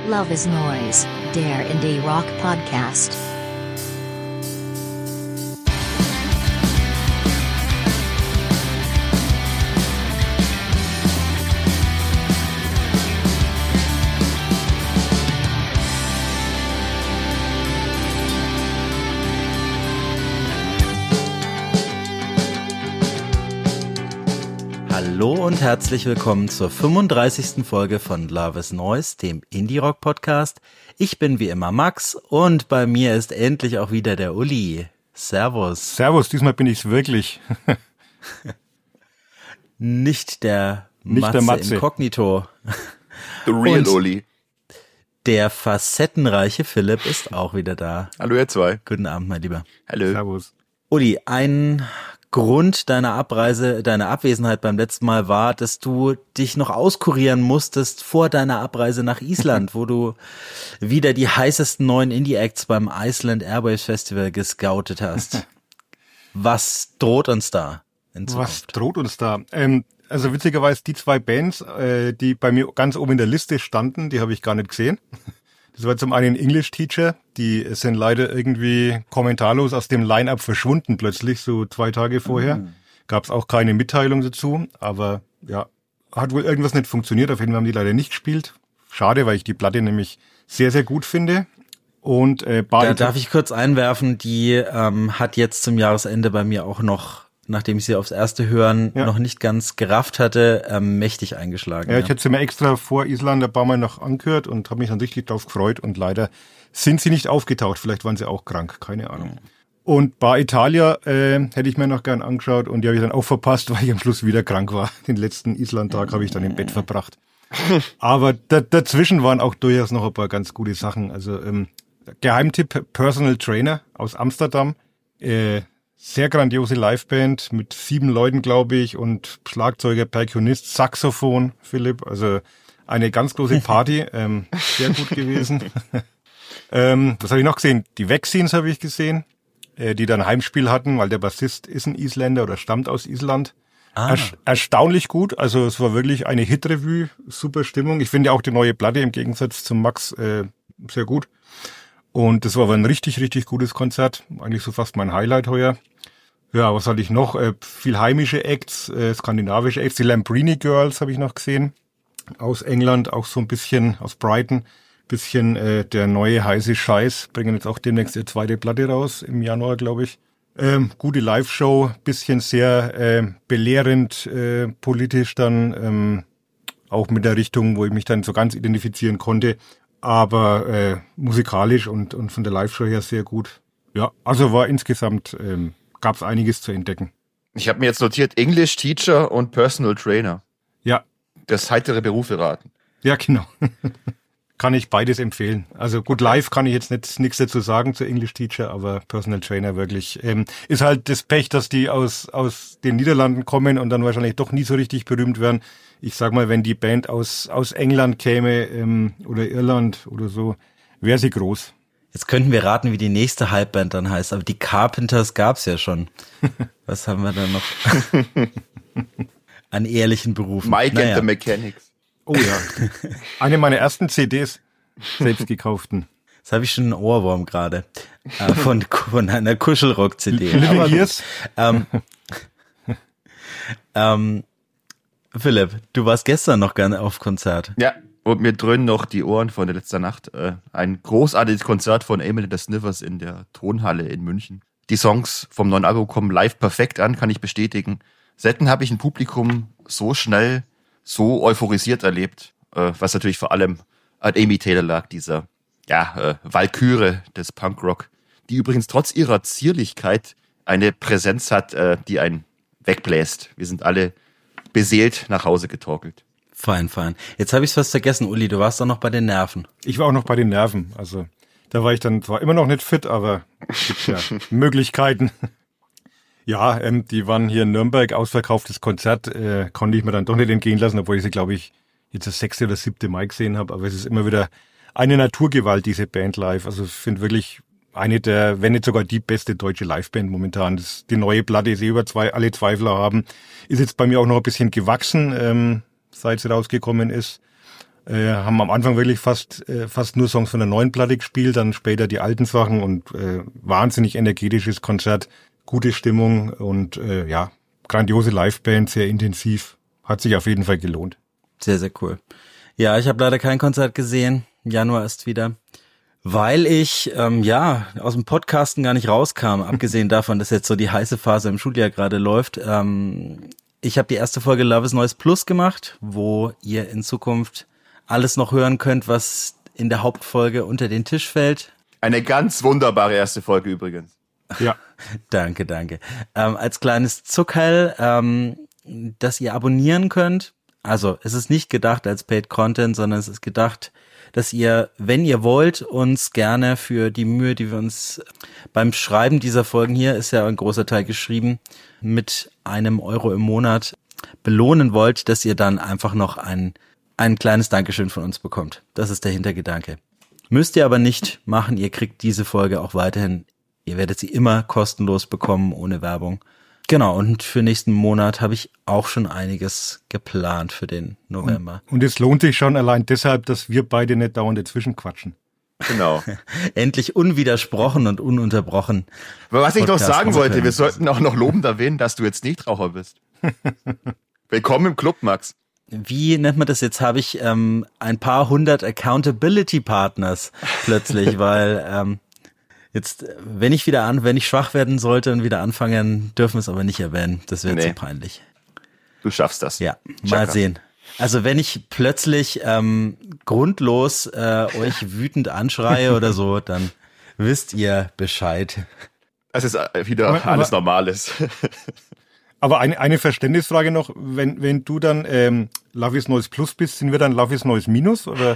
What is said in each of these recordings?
Love is Noise, der Indie Rock Podcast. Hallo und herzlich willkommen zur 35. Folge von Love is Noise, dem Indie-Rock-Podcast. Ich bin wie immer Max und bei mir ist endlich auch wieder der Uli. Servus. Servus, diesmal bin ich's wirklich. Nicht der Matze Inkognito. The real und Uli. Der facettenreiche Philipp ist auch wieder da. Hallo ihr zwei. Guten Abend, mein Lieber. Hallo. Servus. Uli, ein Grund deiner Abwesenheit beim letzten Mal war, dass du dich noch auskurieren musstest vor deiner Abreise nach Island, wo du wieder die heißesten neuen Indie-Acts beim Iceland Airwaves Festival gescoutet hast. Was droht uns da in Zukunft? Was droht uns da? Also witzigerweise die zwei Bands, die bei mir ganz oben in der Liste standen, die habe ich gar nicht gesehen. Das war zum einen English Teacher, die sind leider irgendwie kommentarlos aus dem Line-Up verschwunden plötzlich, so 2 Tage vorher. Gab es auch keine Mitteilung dazu, aber ja, hat wohl irgendwas nicht funktioniert. Auf jeden Fall haben die leider nicht gespielt. Schade, weil ich die Platte nämlich sehr, sehr gut finde. Und da darf ich kurz einwerfen, die hat jetzt zum Jahresende bei mir auch noch, nachdem ich sie aufs erste Hören noch nicht ganz gerafft hatte, mächtig eingeschlagen. Ja, ich hatte sie mir extra vor Island ein paar Mal noch angehört und habe mich dann richtig drauf gefreut und leider sind sie nicht aufgetaucht. Vielleicht waren sie auch krank, keine Ahnung. Und Bar Italia hätte ich mir noch gern angeschaut und die habe ich dann auch verpasst, weil ich am Schluss wieder krank war. Den letzten Island-Tag habe ich dann im Bett verbracht. Aber dazwischen waren auch durchaus noch ein paar ganz gute Sachen. Also Geheimtipp, Personal Trainer aus Amsterdam. Sehr grandiose Liveband mit 7 Leuten, glaube ich, und Schlagzeuger, Perkussionist, Saxophon, Philipp. Also eine ganz große Party. Sehr gut gewesen. Was habe ich noch gesehen? Die Vaccines habe ich gesehen, die dann Heimspiel hatten, weil der Bassist ist ein Isländer oder stammt aus Island. Erstaunlich gut. Also es war wirklich eine Hit-Revue, super Stimmung. Ich finde auch die neue Platte im Gegensatz zum Max sehr gut. Und das war aber ein richtig, richtig gutes Konzert. Eigentlich so fast mein Highlight heuer. Ja, was hatte ich noch? Viel heimische Acts, skandinavische Acts. Die Lambrini Girls habe ich noch gesehen. Aus England, auch so ein bisschen aus Brighton. Bisschen der neue heiße Scheiß. Bringen jetzt auch demnächst ihre zweite Platte raus, im Januar, glaube ich. Gute Live-Show, bisschen sehr belehrend, politisch dann. Auch mit der Richtung, wo ich mich dann so ganz identifizieren konnte. Aber musikalisch und von der Live-Show her sehr gut. Ja, also war insgesamt, gab es einiges zu entdecken. Ich habe mir jetzt notiert, English Teacher und Personal Trainer. Ja. Das heitere Berufe raten. Ja, genau. Kann ich beides empfehlen. Also gut, live kann ich jetzt nichts dazu sagen zu English Teacher, aber Personal Trainer wirklich. Ist halt das Pech, dass die aus den Niederlanden kommen und dann wahrscheinlich doch nie so richtig berühmt werden. Ich sag mal, wenn die Band aus England käme oder Irland oder so, wäre sie groß. Jetzt könnten wir raten, wie die nächste Halbband dann heißt, aber die Carpenters gab's ja schon. Was haben wir da noch an ehrlichen Berufen? Mike and the Mechanics. Oh ja, eine meiner ersten CDs, selbst gekauften. Das habe ich schon einen Ohrwurm gerade von einer Kuschelrock-CD. Living Years. Philipp, du warst gestern noch gerne auf Konzert. Ja, und mir dröhnen noch die Ohren von der letzten Nacht. Ein großartiges Konzert von Emil and the Sniffers in der Tonhalle in München. Die Songs vom neuen Album kommen live perfekt an, kann ich bestätigen. Selten habe ich ein Publikum so schnell, so euphorisiert erlebt, was natürlich vor allem an Amy Taylor lag, dieser Walküre des Punkrock, die übrigens trotz ihrer Zierlichkeit eine Präsenz hat, die einen wegbläst. Wir sind alle beseelt nach Hause getorkelt. Fein. Jetzt habe ich es fast vergessen, Uli, du warst doch noch bei den Nerven. Ich war auch noch bei den Nerven. Also da war ich dann zwar immer noch nicht fit, aber es gibt ja Möglichkeiten. Ja, die waren hier in Nürnberg, ausverkauftes Konzert, konnte ich mir dann doch nicht entgehen lassen, obwohl ich sie, glaube ich, jetzt das 6. oder 7. Mal gesehen habe. Aber es ist immer wieder eine Naturgewalt, diese Band live. Also ich finde wirklich eine der, wenn nicht sogar die beste deutsche Liveband momentan. Die neue Platte, die sie alle Zweifler haben, ist jetzt bei mir auch noch ein bisschen gewachsen, seit sie rausgekommen ist. Haben am Anfang wirklich fast nur Songs von der neuen Platte gespielt, dann später die alten Sachen und wahnsinnig energetisches Konzert, gute Stimmung und grandiose Liveband, sehr intensiv. Hat sich auf jeden Fall gelohnt. Sehr, sehr cool. Ja, ich habe leider kein Konzert gesehen. Januar ist wieder. Weil ich aus dem Podcasten gar nicht rauskam, abgesehen davon, dass jetzt so die heiße Phase im Schuljahr gerade läuft. Ich habe die erste Folge Love is Noise Plus gemacht, wo ihr in Zukunft alles noch hören könnt, was in der Hauptfolge unter den Tisch fällt. Eine ganz wunderbare erste Folge übrigens. Ja. Danke. Als kleines Zuckerl, dass ihr abonnieren könnt. Also es ist nicht gedacht als Paid Content, sondern es ist gedacht, dass ihr, wenn ihr wollt, uns gerne für die Mühe, die wir uns beim Schreiben dieser Folgen hier, ist ja ein großer Teil geschrieben, mit €1 im Monat belohnen wollt, dass ihr dann einfach noch ein kleines Dankeschön von uns bekommt. Das ist der Hintergedanke. Müsst ihr aber nicht machen, ihr kriegt diese Folge auch weiterhin, ihr werdet sie immer kostenlos bekommen, ohne Werbung. Genau, und für nächsten Monat habe ich auch schon einiges geplant für den November. Und es lohnt sich schon allein deshalb, dass wir beide nicht dauernd dazwischen quatschen. Genau. Endlich unwidersprochen und ununterbrochen. Aber was ich noch sagen wollte, können. wir sollten auch noch lobend erwähnen, dass du jetzt Nichtraucher bist. Willkommen im Club, Max. Wie nennt man das jetzt? Habe ich ein paar hundert Accountability Partners plötzlich, weil jetzt, wenn ich schwach werden sollte und wieder anfangen, dürfen wir es aber nicht erwähnen. Das wäre zu peinlich. Du schaffst das. Ja, mal sehen. Also wenn ich plötzlich grundlos euch wütend anschreie oder so, dann wisst ihr Bescheid. Das ist wieder alles Normales. Aber eine Verständnisfrage noch, wenn du dann Love is Noise Plus bist, sind wir dann Love is Noise Minus oder?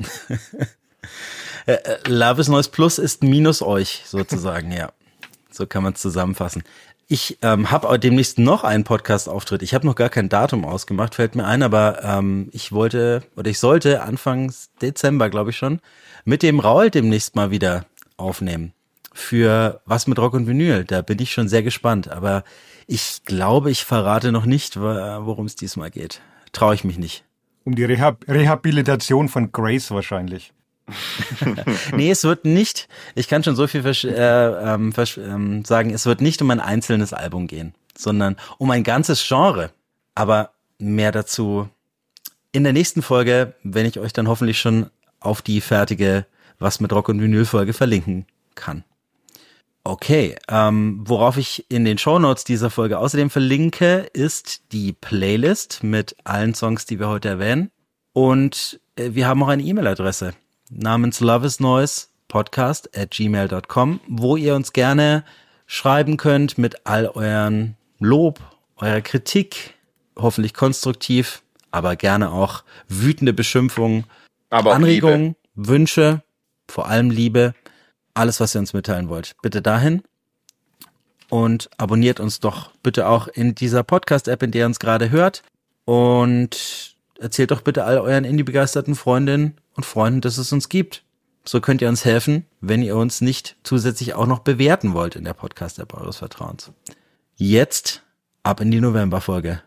Love is Noise Plus ist minus euch sozusagen, ja. So kann man es zusammenfassen. Ich habe demnächst noch einen Podcast-Auftritt. Ich habe noch gar kein Datum ausgemacht, fällt mir ein, aber ich sollte Anfang Dezember, glaube ich schon, mit dem Raul demnächst mal wieder aufnehmen. Für Was mit Rock und Vinyl. Da bin ich schon sehr gespannt, aber ich glaube, ich verrate noch nicht, worum es diesmal geht. Traue ich mich nicht. Um die Rehabilitation von Grace wahrscheinlich. Nee, es wird nicht, ich kann schon so viel sagen, es wird nicht um ein einzelnes Album gehen, sondern um ein ganzes Genre. Aber mehr dazu in der nächsten Folge, wenn ich euch dann hoffentlich schon auf die fertige Was mit Rock und Vinyl Folge verlinken kann. Okay, worauf ich in den Shownotes dieser Folge außerdem verlinke, ist die Playlist mit allen Songs, die wir heute erwähnen. Und wir haben auch eine E-Mail-Adresse namens loveisnoisepodcast@gmail.com, wo ihr uns gerne schreiben könnt mit all euren Lob, eurer Kritik, hoffentlich konstruktiv, aber gerne auch wütende Beschimpfungen, aber Anregungen, Wünsche, vor allem Liebe, alles, was ihr uns mitteilen wollt. Bitte dahin und abonniert uns doch bitte auch in dieser Podcast-App, in der ihr uns gerade hört, und erzählt doch bitte all euren Indie-begeisterten Freundinnen und Freunden, dass es uns gibt. So könnt ihr uns helfen, wenn ihr uns nicht zusätzlich auch noch bewerten wollt in der Podcast-App eures Vertrauens. Jetzt ab in die Novemberfolge.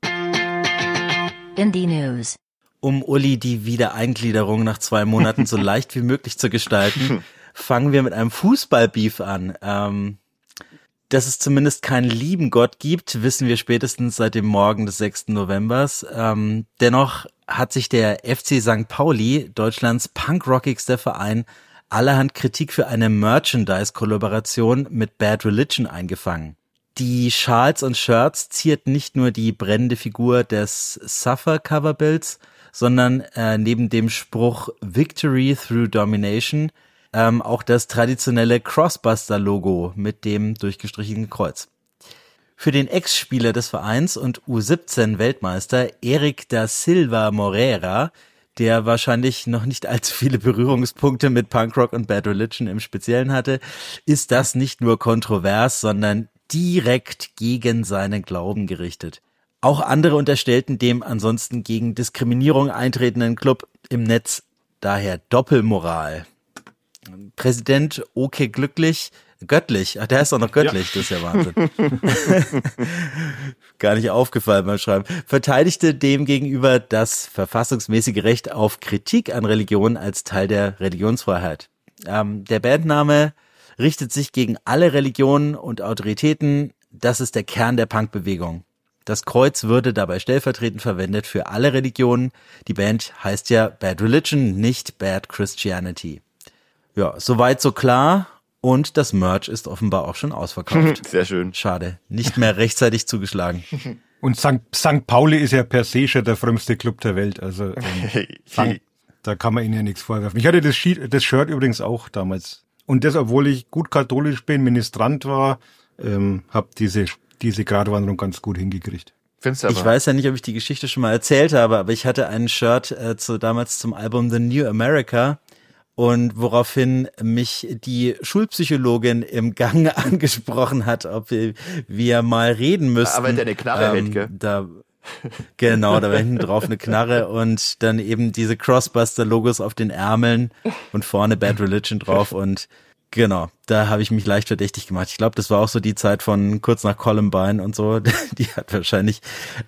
Indie News. Um Uli die Wiedereingliederung nach 2 Monaten so leicht wie möglich zu gestalten, fangen wir mit einem Fußballbeef an. Dass es zumindest keinen lieben Gott gibt, wissen wir spätestens seit dem Morgen des 6. Novembers. Dennoch hat sich der FC St. Pauli, Deutschlands punkrockigster Verein, allerhand Kritik für eine Merchandise-Kollaboration mit Bad Religion eingefangen. Die Schals und Shirts zierten nicht nur die brennende Figur des Suffer-Coverbilds, sondern neben dem Spruch Victory through Domination auch das traditionelle Crossbuster-Logo mit dem durchgestrichenen Kreuz. Für den Ex-Spieler des Vereins und U17-Weltmeister Eric da Silva Moreira, der wahrscheinlich noch nicht allzu viele Berührungspunkte mit Punkrock und Bad Religion im Speziellen hatte, ist das nicht nur kontrovers, sondern direkt gegen seinen Glauben gerichtet. Auch andere unterstellten dem ansonsten gegen Diskriminierung eintretenden Club im Netz daher Doppelmoral. Präsident Oke Glücklich Göttlich. Ach, der heißt doch noch Göttlich. Ja. Das ist ja Wahnsinn. Gar nicht aufgefallen beim Schreiben. Verteidigte demgegenüber das verfassungsmäßige Recht auf Kritik an Religion als Teil der Religionsfreiheit. Der Bandname richtet sich gegen alle Religionen und Autoritäten. Das ist der Kern der Punkbewegung. Das Kreuz würde dabei stellvertretend verwendet für alle Religionen. Die Band heißt ja Bad Religion, nicht Bad Christianity. Ja, soweit so klar. Und das Merch ist offenbar auch schon ausverkauft. Sehr schön. Schade, nicht mehr rechtzeitig zugeschlagen. Und St. Pauli ist ja per se schon der frömmste Club der Welt. Also da kann man ihnen ja nichts vorwerfen. Ich hatte das Shirt übrigens auch damals. Und das, obwohl ich gut katholisch bin, Ministrant war, habe diese Gratwanderung ganz gut hingekriegt. Ich weiß ja nicht, ob ich die Geschichte schon mal erzählt habe, aber ich hatte ein Shirt damals zum Album The New America. Und woraufhin mich die Schulpsychologin im Gang angesprochen hat, ob wir mal reden müssten. Aber der eine Knarre hält, gell? Genau, da war hinten drauf eine Knarre und dann eben diese Crossbuster-Logos auf den Ärmeln und vorne Bad Religion drauf und genau, da habe ich mich leicht verdächtig gemacht. Ich glaube, das war auch so die Zeit von kurz nach Columbine und so. Die hat wahrscheinlich,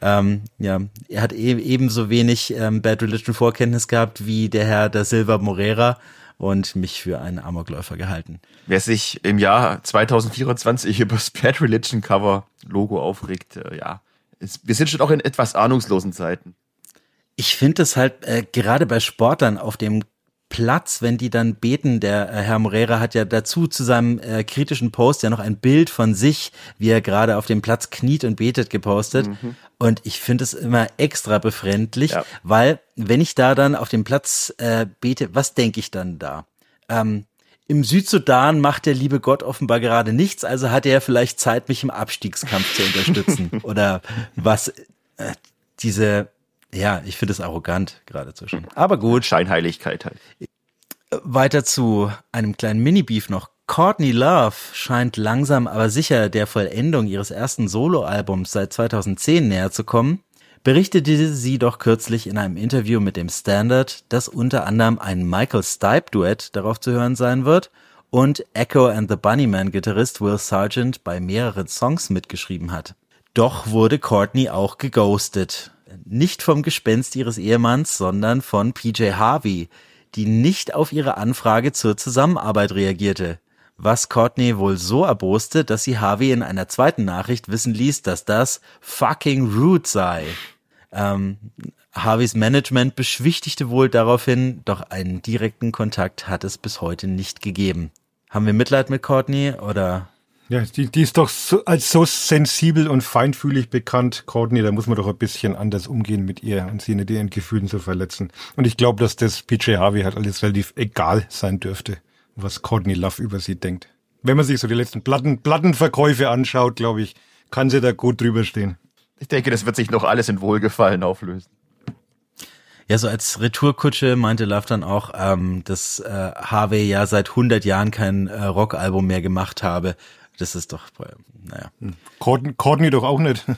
er hat ebenso wenig Bad Religion Vorkenntnis gehabt wie der Herr da Silva Moreira und mich für einen Amokläufer gehalten. Wer sich im Jahr 2024 über das Bad Religion Cover Logo aufregt, wir sind schon auch in etwas ahnungslosen Zeiten. Ich finde es halt gerade bei Sportlern auf dem Platz, wenn die dann beten, der Herr Moreira hat ja dazu zu seinem kritischen Post ja noch ein Bild von sich, wie er gerade auf dem Platz kniet und betet, gepostet. Und ich finde es immer extra befremdlich, weil wenn ich da dann auf dem Platz bete, was denke ich dann da? Im Südsudan macht der liebe Gott offenbar gerade nichts, also hat er vielleicht Zeit, mich im Abstiegskampf zu unterstützen. Oder was ich finde es arrogant geradezu schon. Aber gut. Scheinheiligkeit halt. Weiter zu einem kleinen Mini-Beef noch. Courtney Love scheint langsam aber sicher der Vollendung ihres ersten Soloalbums seit 2010 näher zu kommen, berichtete sie doch kürzlich in einem Interview mit dem Standard, dass unter anderem ein Michael Stipe-Duett darauf zu hören sein wird und Echo and the Bunnymen-Gitarrist Will Sargent bei mehreren Songs mitgeschrieben hat. Doch wurde Courtney auch geghostet. Nicht vom Gespenst ihres Ehemanns, sondern von PJ Harvey, die nicht auf ihre Anfrage zur Zusammenarbeit reagierte. Was Courtney wohl so erboste, dass sie Harvey in einer zweiten Nachricht wissen ließ, dass das fucking rude sei. Harveys Management beschwichtigte wohl daraufhin, doch einen direkten Kontakt hat es bis heute nicht gegeben. Haben wir Mitleid mit Courtney oder... Ja, die ist doch als so sensibel und feinfühlig bekannt, Courtney, da muss man doch ein bisschen anders umgehen mit ihr und sie nicht ihren Gefühlen zu verletzen. Und ich glaube, dass das PJ Harvey halt alles relativ egal sein dürfte, was Courtney Love über sie denkt. Wenn man sich so die letzten Plattenverkäufe anschaut, glaube ich, kann sie da gut drüber stehen. Ich denke, das wird sich noch alles in Wohlgefallen auflösen. Ja, so als Retourkutsche meinte Love dann auch, dass Harvey ja seit 100 Jahren kein Rockalbum mehr gemacht habe. Das ist doch, naja. Courtney doch auch nicht.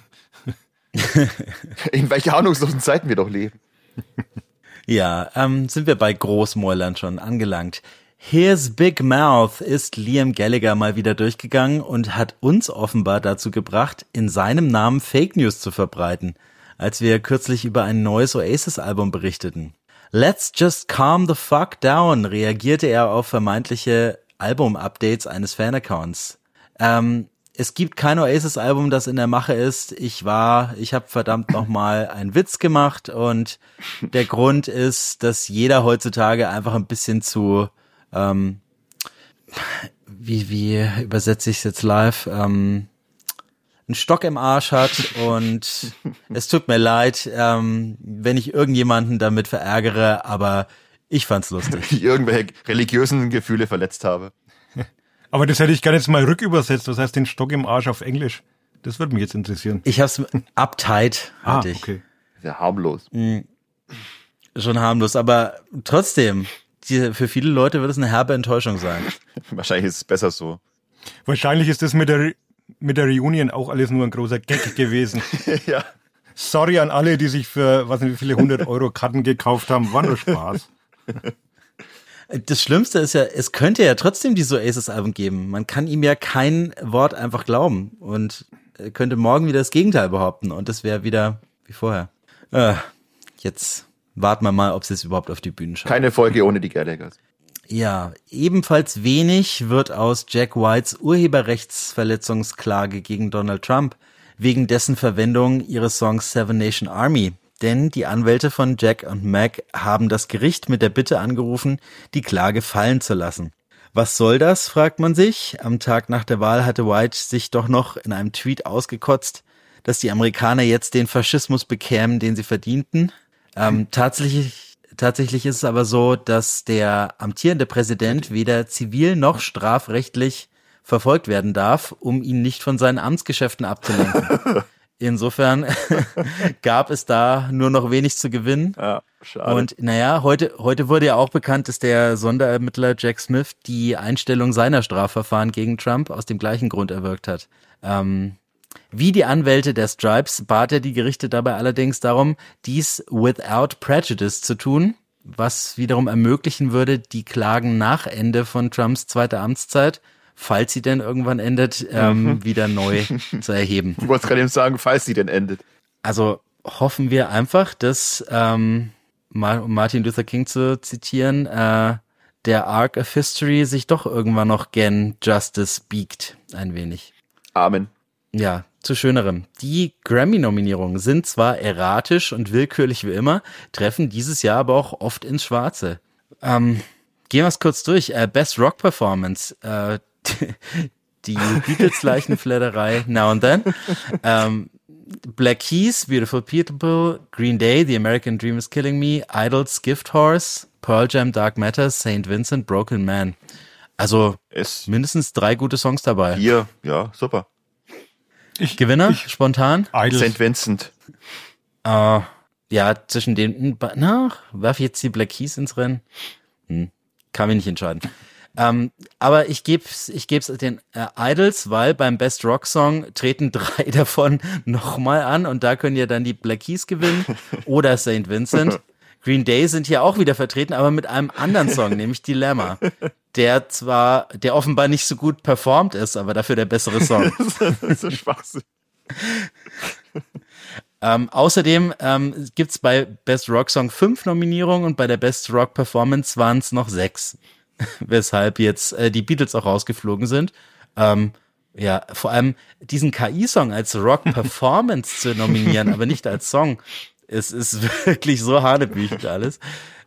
In welcher ahnungslosen Zeiten wir doch leben. Ja, sind wir bei Großmäulern schon angelangt. His Big Mouth ist Liam Gallagher mal wieder durchgegangen und hat uns offenbar dazu gebracht, in seinem Namen Fake News zu verbreiten, als wir kürzlich über ein neues Oasis-Album berichteten. Let's just calm the fuck down, reagierte er auf vermeintliche Album-Updates eines Fan-Accounts. Es gibt kein Oasis-Album, das in der Mache ist. Ich habe verdammt nochmal einen Witz gemacht und der Grund ist, dass jeder heutzutage einfach ein bisschen zu, wie übersetze ich es jetzt live, einen Stock im Arsch hat und es tut mir leid, wenn ich irgendjemanden damit verärgere, aber ich fand's lustig. Die irgendwelche religiösen Gefühle verletzt habe. Aber das hätte ich gar nicht mal rückübersetzt. Was heißt den Stock im Arsch auf Englisch? Das würde mich jetzt interessieren. Ich hab's uptight. Okay. Sehr harmlos. Schon harmlos, aber trotzdem, für viele Leute wird es eine herbe Enttäuschung sein. Wahrscheinlich ist es besser so. Wahrscheinlich ist das mit der Reunion auch alles nur ein großer Gag gewesen. Ja. Sorry an alle, die sich für, was nicht, wie viele 100 € Karten gekauft haben. War nur Spaß. Das Schlimmste ist ja, es könnte ja trotzdem dieses Oasis-Album geben. Man kann ihm ja kein Wort einfach glauben und könnte morgen wieder das Gegenteil behaupten und das wäre wieder wie vorher. Jetzt warten wir mal, ob sie es überhaupt auf die Bühne schaffen. Keine Folge ohne die Gallaghers. Ja, ebenfalls wenig wird aus Jack Whites Urheberrechtsverletzungsklage gegen Donald Trump wegen dessen Verwendung ihres Songs Seven Nation Army. Denn die Anwälte von Jack und Meg haben das Gericht mit der Bitte angerufen, die Klage fallen zu lassen. Was soll das, fragt man sich. Am Tag nach der Wahl hatte White sich doch noch in einem Tweet ausgekotzt, dass die Amerikaner jetzt den Faschismus bekämen, den sie verdienten. Tatsächlich ist es aber so, dass der amtierende Präsident weder zivil noch strafrechtlich verfolgt werden darf, um ihn nicht von seinen Amtsgeschäften abzulenken. Insofern gab es da nur noch wenig zu gewinnen. Ja, schade. Und naja, heute wurde ja auch bekannt, dass der Sonderermittler Jack Smith die Einstellung seiner Strafverfahren gegen Trump aus dem gleichen Grund erwirkt hat. Wie die Anwälte der Stripes bat er die Gerichte dabei allerdings darum, dies without prejudice zu tun, was wiederum ermöglichen würde, die Klagen nach Ende von Trumps zweiter Amtszeit, falls sie denn irgendwann endet, wieder neu zu erheben. Du wolltest gerade eben sagen, falls sie denn endet. Also hoffen wir einfach, dass, um Martin Luther King zu zitieren, der Arc of History sich doch irgendwann noch gen Justice biegt, ein wenig. Amen. Ja, zu Schönerem. Die Grammy-Nominierungen sind zwar erratisch und willkürlich wie immer, treffen dieses Jahr aber auch oft ins Schwarze. Gehen wir es kurz durch. Best Rock Performance, die Beatles-Leichenfledderei Now and Then, Black Keys, Beautiful People, Green Day, The American Dream is Killing Me, Idols, Gift Horse, Pearl Jam, Dark Matter, St. Vincent, Broken Man. Also mindestens 3 gute Songs dabei. 4, ja, super. Gewinner, spontan? St. Vincent. Ja, zwischen den, werfe ich jetzt die Black Keys ins Rennen? Kann mich nicht entscheiden. Aber ich geb's den Idols, weil beim Best Rock Song treten 3 davon nochmal an und da können ja dann die Black Keys gewinnen oder St. Vincent. Green Day sind hier auch wieder vertreten, aber mit einem anderen Song, nämlich Dilemma. Der offenbar nicht so gut performt ist, aber dafür der bessere Song. Das ist so Schwachsinn. Außerdem gibt's bei Best Rock Song 5 Nominierungen und bei der Best Rock Performance waren es noch 6. Weshalb jetzt die Beatles auch rausgeflogen sind. Ja, vor allem diesen KI-Song als Rock Performance zu nominieren, aber nicht als Song, ist wirklich so hanebüchend alles.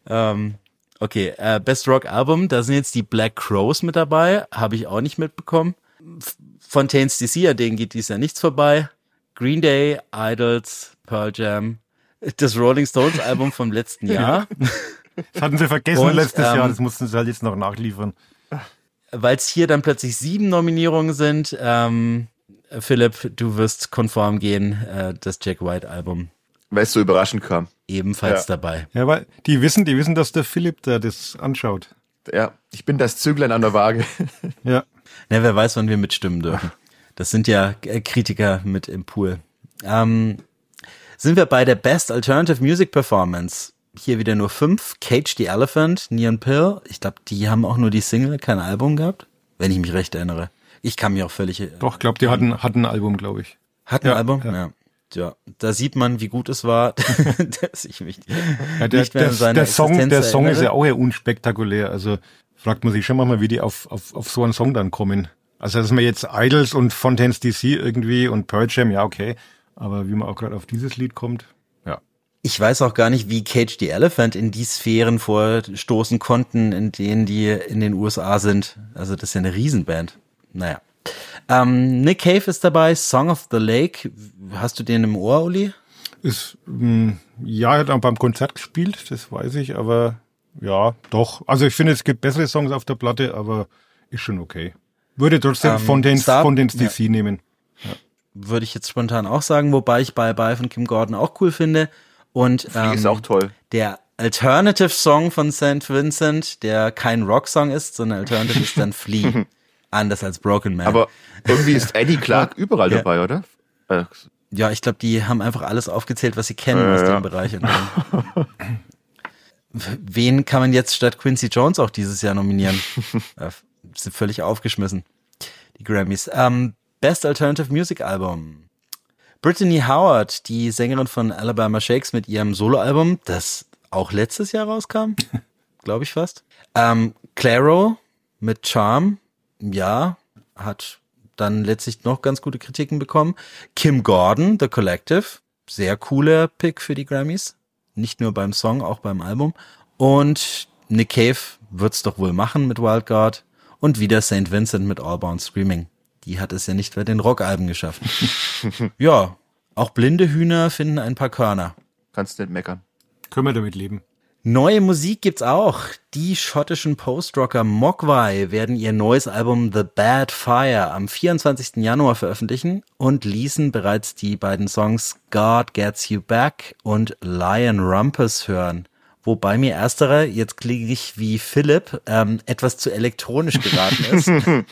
Okay, Best Rock Album, da sind jetzt die Black Crowes mit dabei, habe ich auch nicht mitbekommen. Fontaines DC, an denen geht dies ja nichts vorbei. Green Day, Idols, Pearl Jam, das Rolling Stones Album vom letzten Jahr. Das hatten sie vergessen letztes Jahr, das mussten sie halt jetzt noch nachliefern. Weil es hier dann plötzlich 7 Nominierungen sind, Philipp, du wirst konform gehen, das Jack White Album. Weil es so überraschend kam. Ebenfalls dabei. Ja, weil die wissen, dass der Philipp da das anschaut. Ja, ich bin das Züglein an der Waage. Ja. Na, wer weiß, wann wir mitstimmen dürfen. Das sind ja Kritiker mit im Pool. Sind wir bei der Best Alternative Music Performance. Hier wieder nur 5. Cage the Elephant, Neon Pill. Ich glaube, die haben auch nur die Single, kein Album gehabt. Wenn ich mich recht erinnere. Ich kann mich auch völlig... Doch, ich glaube, die hatten ein Album, glaube ich. Hatten ein Album? Ja. Da sieht man, wie gut es war, dass ich mich nicht mehr an seine Existenz der Song erinnere. ist ja auch eher unspektakulär. Also fragt man sich schon mal, wie die auf so einen Song dann kommen. Also, dass man jetzt Idols und Fontaines DC irgendwie und Pearl Jam, ja, okay. Aber wie man auch gerade auf dieses Lied kommt, ja. Ich weiß auch gar nicht, wie Cage the Elephant in die Sphären vorstoßen konnten, in denen die in den USA sind. Also, das ist ja eine Riesenband. Naja. Nick Cave ist dabei, Song of the Lake. Hast du den im Ohr, Uli? Ja, er hat auch beim Konzert gespielt, das weiß ich, aber ja, doch. Also ich finde, es gibt bessere Songs auf der Platte, aber ist schon okay. Würde trotzdem Fontaines DC nehmen. Ja. Würde ich jetzt spontan auch sagen, wobei ich Bye Bye von Kim Gordon auch cool finde. Und Die ist auch toll. Der Alternative Song von St. Vincent, der kein Rock-Song ist, sondern Alternative ist dann Flea. Anders als Broken Man. Aber irgendwie ist Eddie Clark überall dabei, oder? Ja, ich glaube, die haben einfach alles aufgezählt, was sie kennen aus dem Bereich. wen kann man jetzt statt Quincy Jones auch dieses Jahr nominieren? Sind völlig aufgeschmissen, die Grammys. Best Alternative Music Album. Brittany Howard, die Sängerin von Alabama Shakes mit ihrem Soloalbum, das auch letztes Jahr rauskam, glaube ich fast. Clairo mit Charm, ja, hat dann letztlich noch ganz gute Kritiken bekommen. Kim Gordon, The Collective, sehr cooler Pick für die Grammys. Nicht nur beim Song, auch beim Album. Und Nick Cave wird's doch wohl machen mit Wild God. Und wieder St. Vincent mit All Bound Screaming. Die hat es ja nicht bei den Rockalben geschafft. Ja, auch blinde Hühner finden ein paar Körner. Kannst nicht meckern. Können wir damit leben. Neue Musik gibt's auch. Die schottischen Post-Rocker Mogwai werden ihr neues Album The Bad Fire am 24. Januar veröffentlichen und ließen bereits die beiden Songs God Gets You Back und Lion Rumpus hören. Wobei mir ersterer, jetzt klinge ich wie Philipp, etwas zu elektronisch geraten ist.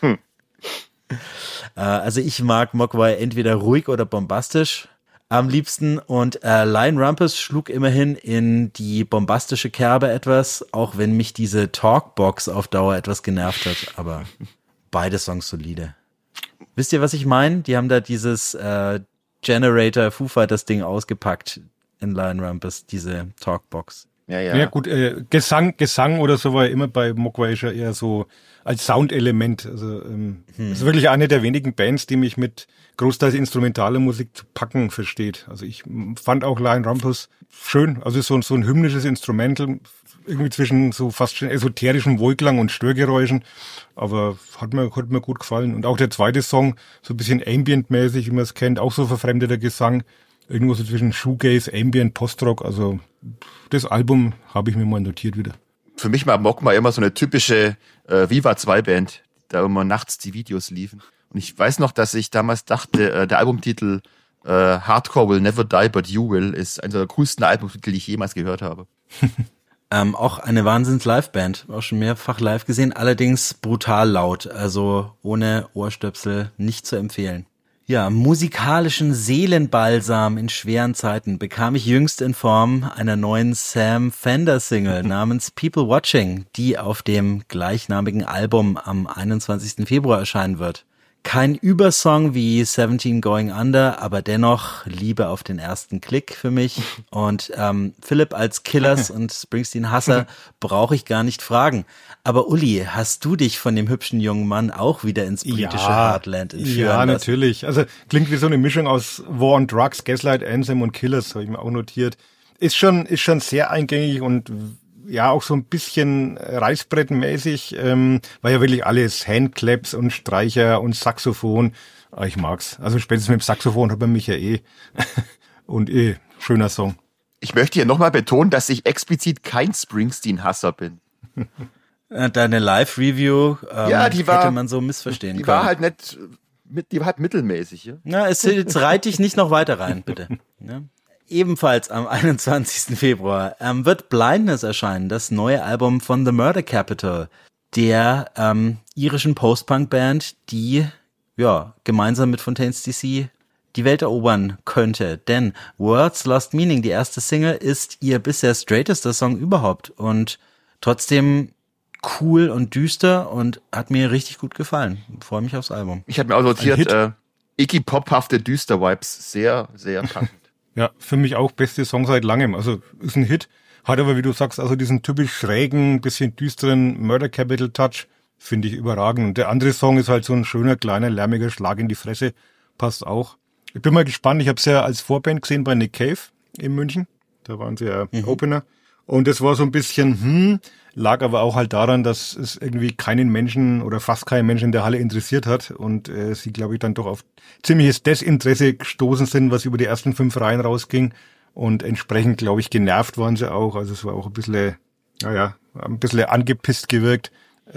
Also ich mag Mogwai entweder ruhig oder bombastisch am liebsten und Lion Rumpus schlug immerhin in die bombastische Kerbe etwas, auch wenn mich diese Talkbox auf Dauer etwas genervt hat, aber beide Songs solide. Wisst ihr, was ich meine? Die haben da dieses Generator Foo Fighters Ding ausgepackt in Lion Rumpus, diese Talkbox. Ja gut, Gesang oder so war ja immer bei Mogwai eher so als Soundelement. Also das ist wirklich eine der wenigen Bands, die mich mit großteils instrumentaler Musik zu packen versteht. Also ich fand auch Lion Rumpus schön. Also so ein hymnisches Instrumental, irgendwie zwischen so fast schon esoterischem Wohlklang und Störgeräuschen. Aber hat mir gut gefallen. Und auch der zweite Song, so ein bisschen Ambient-mäßig, wie man es kennt, auch so verfremdeter Gesang. Irgendwo so zwischen Shoegaze, Ambient, Postrock. Also das Album habe ich mir mal notiert wieder. Für mich war Mogwai immer so eine typische Viva 2 Band, da immer nachts die Videos liefen. Und ich weiß noch, dass ich damals dachte, der Albumtitel Hardcore Will Never Die But You Will ist einer der coolsten Albumtitel, die ich jemals gehört habe. Auch eine Wahnsinns-Live-Band, auch schon mehrfach live gesehen, allerdings brutal laut, also ohne Ohrstöpsel nicht zu empfehlen. Ja, musikalischen Seelenbalsam in schweren Zeiten bekam ich jüngst in Form einer neuen Sam Fender Single namens People Watching, die auf dem gleichnamigen Album am 21. Februar erscheinen wird. Kein Übersong wie 17 Going Under, aber dennoch Liebe auf den ersten Klick für mich. Und Philipp als Killers und Springsteen-Hasser brauche ich gar nicht fragen. Aber Uli, hast du dich von dem hübschen jungen Mann auch wieder ins britische Heartland entführen lassen? Ja, natürlich. Also klingt wie so eine Mischung aus War on Drugs, Gaslight Anthem und Killers, habe ich mir auch notiert. Ist schon sehr eingängig und ja, auch so ein bisschen reißbrettmäßig, war ja wirklich alles Handclaps und Streicher und Saxophon. Ich mag's. Also spätestens mit dem Saxophon hat man mich ja und schöner Song. Ich möchte hier nochmal betonen, dass ich explizit kein Springsteen-Hasser bin. Deine Live-Review hätte man so missverstehen können. Die war halt nicht, die war halt mittelmäßig. Ja? Na, jetzt reite ich nicht noch weiter rein, bitte. Ja. Ebenfalls am 21. Februar wird Blindness erscheinen, das neue Album von The Murder Capital, der irischen Post-Punk-Band, die gemeinsam mit Fontaines DC die Welt erobern könnte. Denn Words Lost Meaning, die erste Single, ist ihr bisher straightester Song überhaupt und trotzdem cool und düster und hat mir richtig gut gefallen. Freue mich aufs Album. Ich habe mir auch notiert, Iggy-Pop-hafte Düster-Vibes, sehr, sehr packend. Ja, für mich auch beste Song seit langem. Also ist ein Hit, hat aber, wie du sagst, also diesen typisch schrägen, bisschen düsteren Murder Capital Touch, finde ich überragend. Und der andere Song ist halt so ein schöner, kleiner, lärmiger Schlag in die Fresse, passt auch. Ich bin mal gespannt, ich habe es ja als Vorband gesehen bei Nick Cave in München, da waren sie ja Opener. Und das war so ein bisschen, lag aber auch halt daran, dass es irgendwie keinen Menschen oder fast keinen Menschen in der Halle interessiert hat und sie, glaube ich, dann doch auf ziemliches Desinteresse gestoßen sind, was über die ersten 5 Reihen rausging und entsprechend, glaube ich, genervt waren sie auch. Also es war auch ein bisschen angepisst gewirkt.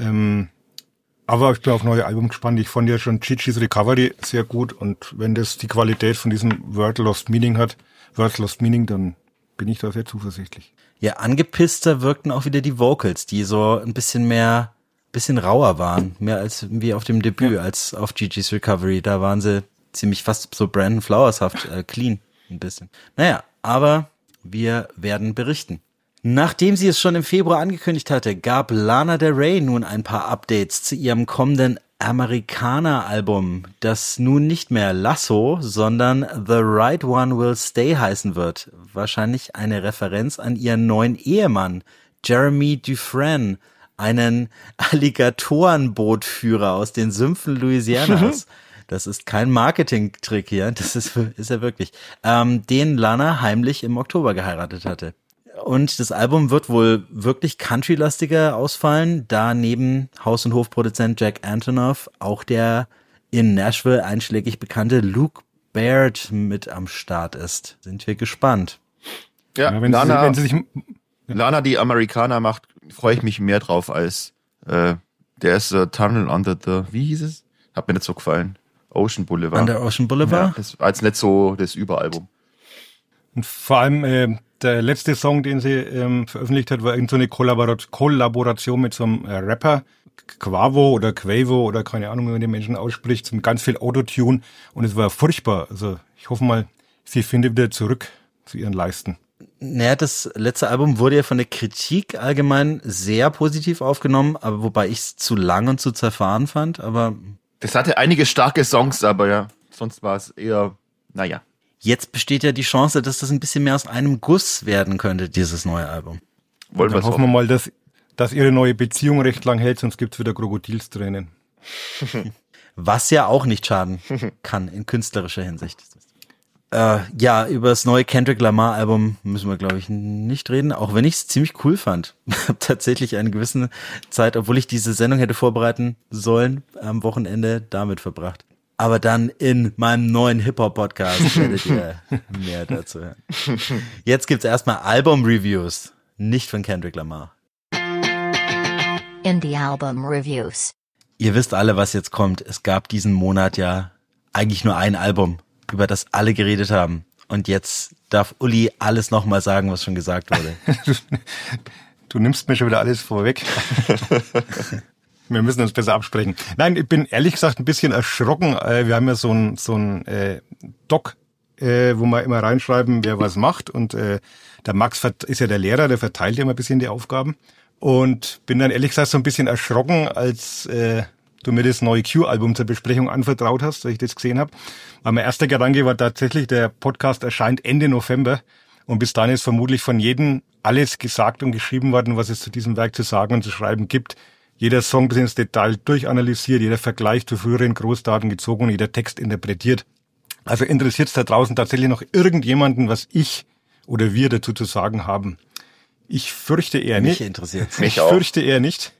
Aber ich bin auf neue Album gespannt. Ich fand ja schon Chichis Recovery sehr gut und wenn das die Qualität von diesem Word Lost Meaning hat, dann bin ich da sehr zuversichtlich. Ja, angepisster wirkten auch wieder die Vocals, die so ein bisschen rauer waren. Mehr als wie auf dem Debüt, als auf Gigi's Recovery. Da waren sie ziemlich fast so Brandon Flowers-haft, clean ein bisschen. Naja, aber wir werden berichten. Nachdem sie es schon im Februar angekündigt hatte, gab Lana Del Rey nun ein paar Updates zu ihrem kommenden Amerikaner-Album, das nun nicht mehr Lasso, sondern The Right One Will Stay heißen wird. Wahrscheinlich eine Referenz an ihren neuen Ehemann, Jeremy Dufresne, einen Alligatorenbootführer aus den Sümpfen Louisianas. Das ist kein Marketing-Trick hier, das ist er wirklich, den Lana heimlich im Oktober geheiratet hatte. Und das Album wird wohl wirklich country-lastiger ausfallen, da neben Haus- und Hofproduzent Jack Antonoff auch der in Nashville einschlägig bekannte Luke Baird mit am Start ist. Sind wir gespannt. Ja, wenn sie Lana die Amerikaner macht, freue ich mich mehr drauf als der ist Tunnel Under the, wie hieß es? Hat mir nicht so gefallen. Ocean Boulevard. Under Ocean Boulevard? Ja, das war jetzt nicht so das Überalbum. Und vor allem der letzte Song, den sie veröffentlicht hat, war irgend so eine Kollaboration mit so einem Rapper, Quavo oder keine Ahnung, wie man den Menschen ausspricht, mit ganz viel Autotune und es war furchtbar. Also ich hoffe mal, sie findet wieder zurück zu ihren Leisten. Naja, das letzte Album wurde ja von der Kritik allgemein sehr positiv aufgenommen, aber wobei ich es zu lang und zu zerfahren fand, aber... Das hatte einige starke Songs, aber ja, sonst war es eher, naja. Jetzt besteht ja die Chance, dass das ein bisschen mehr aus einem Guss werden könnte, dieses neue Album. Wollen wir hoffen wir mal, dass ihre neue Beziehung recht lang hält, sonst gibt's wieder Krokodilstränen. Was ja auch nicht schaden kann in künstlerischer Hinsicht. Ja, über das neue Kendrick Lamar Album müssen wir, glaube ich, nicht reden, auch wenn ich es ziemlich cool fand. Ich habe tatsächlich eine gewisse Zeit, obwohl ich diese Sendung hätte vorbereiten sollen, am Wochenende damit verbracht. Aber dann in meinem neuen Hip-Hop-Podcast werdet ihr mehr dazu hören. Jetzt gibt's erstmal Album-Reviews, nicht von Kendrick Lamar. Indie Album Reviews. Ihr wisst alle, was jetzt kommt. Es gab diesen Monat ja eigentlich nur ein Album, über das alle geredet haben. Und jetzt darf Uli alles nochmal sagen, was schon gesagt wurde. Du nimmst mir schon wieder alles vorweg. Wir müssen uns besser absprechen. Nein, ich bin ehrlich gesagt ein bisschen erschrocken. Wir haben ja so ein Doc, wo wir immer reinschreiben, wer was macht. Und der Max ist ja der Lehrer, der verteilt ja immer ein bisschen die Aufgaben. Und bin dann ehrlich gesagt so ein bisschen erschrocken, als du mir das neue Q-Album zur Besprechung anvertraut hast, als ich das gesehen habe. Weil mein erster Gedanke war tatsächlich, der Podcast erscheint Ende November. Und bis dahin ist vermutlich von jedem alles gesagt und geschrieben worden, was es zu diesem Werk zu sagen und zu schreiben gibt. Jeder Song bis ins Detail durchanalysiert, jeder Vergleich zu früheren Großdaten gezogen und jeder Text interpretiert. Also interessiert es da draußen tatsächlich noch irgendjemanden, was ich oder wir dazu zu sagen haben? Ich fürchte eher nicht. Mich interessiert's. Ich fürchte eher nicht.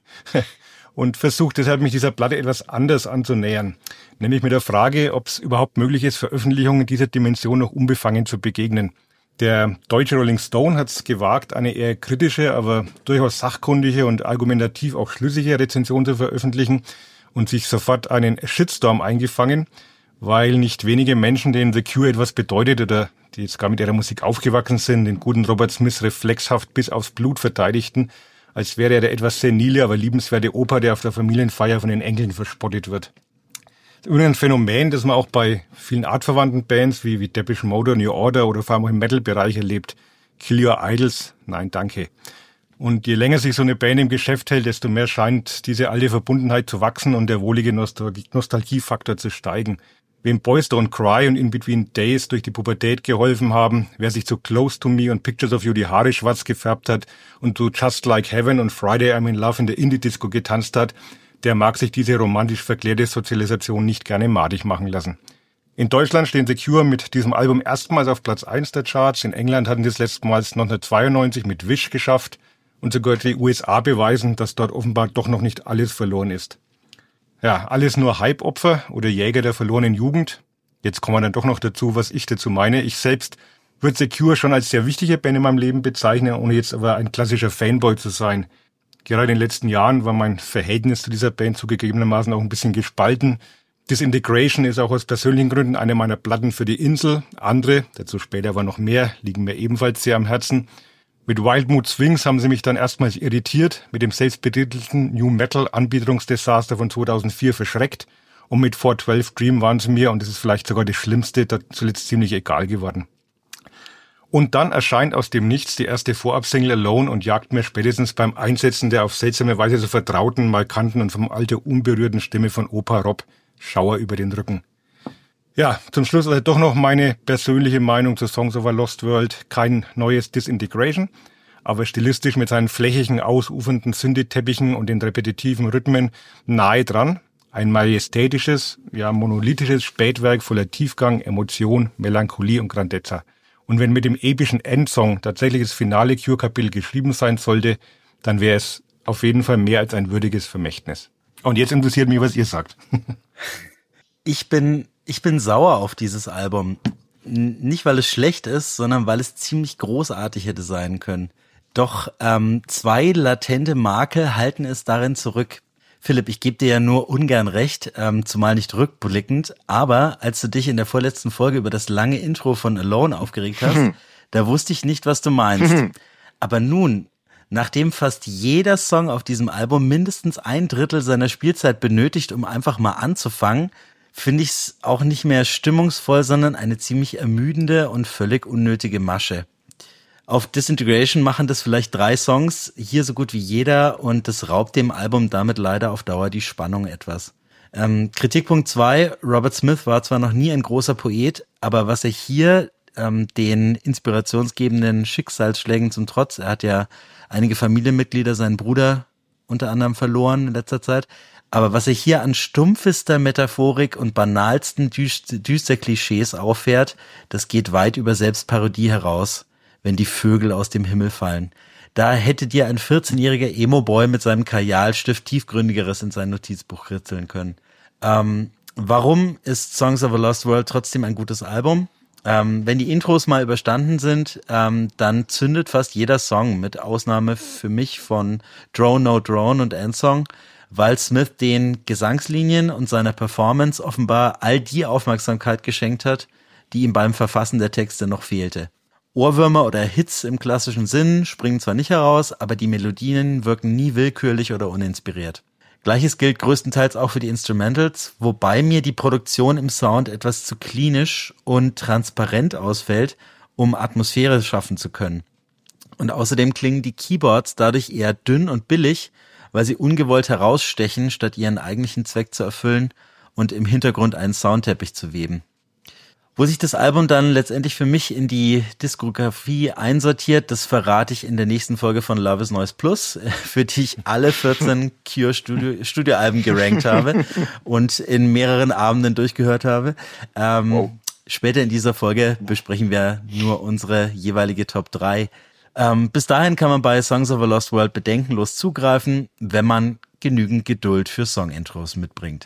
Und versuche deshalb, mich dieser Platte etwas anders anzunähern. Nämlich mit der Frage, ob es überhaupt möglich ist, Veröffentlichungen dieser Dimension noch unbefangen zu begegnen. Der deutsche Rolling Stone hat es gewagt, eine eher kritische, aber durchaus sachkundige und argumentativ auch schlüssige Rezension zu veröffentlichen und sich sofort einen Shitstorm eingefangen, weil nicht wenige Menschen, denen The Cure etwas bedeutet oder die jetzt gar mit ihrer Musik aufgewachsen sind, den guten Robert Smith reflexhaft bis aufs Blut verteidigten, als wäre er der etwas senile, aber liebenswerte Opa, der auf der Familienfeier von den Enkeln verspottet wird. Übrigens ein Phänomen, das man auch bei vielen artverwandten Bands wie Depeche Mode, New Order oder vor allem auch im Metal-Bereich erlebt. Kill Your Idols, nein, danke. Und je länger sich so eine Band im Geschäft hält, desto mehr scheint diese alte Verbundenheit zu wachsen und der wohlige Nostalgiefaktor zu steigen. Wem Boys Don't Cry und In Between Days durch die Pubertät geholfen haben, wer sich zu Close to Me und Pictures of You die Haare schwarz gefärbt hat und zu Just Like Heaven und Friday I'm in Love in der Indie-Disco getanzt hat, der mag sich diese romantisch verklärte Sozialisation nicht gerne madig machen lassen. In Deutschland stehen The Cure mit diesem Album erstmals auf Platz 1 der Charts. In England hatten sie es letztmals 1992 mit Wish geschafft und sogar die USA beweisen, dass dort offenbar doch noch nicht alles verloren ist. Ja, alles nur Hype-Opfer oder Jäger der verlorenen Jugend. Jetzt kommen wir dann doch noch dazu, was ich dazu meine. Ich selbst würde The Cure schon als sehr wichtige Band in meinem Leben bezeichnen, ohne jetzt aber ein klassischer Fanboy zu sein. Gerade in den letzten Jahren war mein Verhältnis zu dieser Band zugegebenermaßen auch ein bisschen gespalten. Disintegration ist auch aus persönlichen Gründen eine meiner Platten für die Insel. Andere, dazu später aber noch mehr, liegen mir ebenfalls sehr am Herzen. Mit Wild Mood Swings haben sie mich dann erstmals irritiert, mit dem selbstbetitelten New Metal Anbiederungsdesaster von 2004 verschreckt und mit 412 Dream waren sie mir, und das ist vielleicht sogar das Schlimmste, da zuletzt ziemlich egal geworden. Und dann erscheint aus dem Nichts die erste Vorabsingle Alone und jagt mir spätestens beim Einsetzen der auf seltsame Weise so vertrauten, markanten und vom Alter unberührten Stimme von Opa Rob Schauer über den Rücken. Ja, zum Schluss also doch noch meine persönliche Meinung zu Songs of a Lost World. Kein neues Disintegration, aber stilistisch mit seinen flächigen, ausufernden Syntheteppichen und den repetitiven Rhythmen nahe dran. Ein majestätisches, ja monolithisches Spätwerk voller Tiefgang, Emotion, Melancholie und Grandezza. Und wenn mit dem epischen Endsong tatsächlich das finale Cure-Kapitel geschrieben sein sollte, dann wäre es auf jeden Fall mehr als ein würdiges Vermächtnis. Und jetzt interessiert mich, was ihr sagt. Ich bin sauer auf dieses Album. Nicht, weil es schlecht ist, sondern weil es ziemlich großartig hätte sein können. Doch 2 latente Makel halten es darin zurück. Philipp, ich gebe dir ja nur ungern recht, zumal nicht rückblickend, aber als du dich in der vorletzten Folge über das lange Intro von Alone aufgeregt hast, da wusste ich nicht, was du meinst. Aber nun, nachdem fast jeder Song auf diesem Album mindestens 1/3 seiner Spielzeit benötigt, um einfach mal anzufangen, finde ich es auch nicht mehr stimmungsvoll, sondern eine ziemlich ermüdende und völlig unnötige Masche. Auf Disintegration machen das vielleicht 3 Songs, hier so gut wie jeder, und das raubt dem Album damit leider auf Dauer die Spannung etwas. Kritikpunkt 2, Robert Smith war zwar noch nie ein großer Poet, aber was er hier den inspirationsgebenden Schicksalsschlägen zum Trotz, er hat ja einige Familienmitglieder, seinen Bruder unter anderem verloren in letzter Zeit, aber was er hier an stumpfester Metaphorik und banalsten düster Klischees auffährt, das geht weit über Selbstparodie heraus, wenn die Vögel aus dem Himmel fallen. Da hätte dir ein 14-jähriger Emo-Boy mit seinem Kajalstift tiefgründigeres in sein Notizbuch kritzeln können. Warum ist Songs of a Lost World trotzdem ein gutes Album? Wenn die Intros mal überstanden sind, dann zündet fast jeder Song, mit Ausnahme für mich von Drone No Drone und Endsong, weil Smith den Gesangslinien und seiner Performance offenbar all die Aufmerksamkeit geschenkt hat, die ihm beim Verfassen der Texte noch fehlte. Ohrwürmer oder Hits im klassischen Sinn springen zwar nicht heraus, aber die Melodien wirken nie willkürlich oder uninspiriert. Gleiches gilt größtenteils auch für die Instrumentals, wobei mir die Produktion im Sound etwas zu klinisch und transparent ausfällt, um Atmosphäre schaffen zu können. Und außerdem klingen die Keyboards dadurch eher dünn und billig, weil sie ungewollt herausstechen, statt ihren eigentlichen Zweck zu erfüllen und im Hintergrund einen Soundteppich zu weben. Wo sich das Album dann letztendlich für mich in die Diskografie einsortiert, das verrate ich in der nächsten Folge von Love is Noise Plus, für die ich alle 14 Cure Studioalben gerankt habe und in mehreren Abenden durchgehört habe. Wow. Später in dieser Folge besprechen wir nur unsere jeweilige Top 3. Bis dahin kann man bei Songs of a Lost World bedenkenlos zugreifen, wenn man genügend Geduld für Song-Intros mitbringt.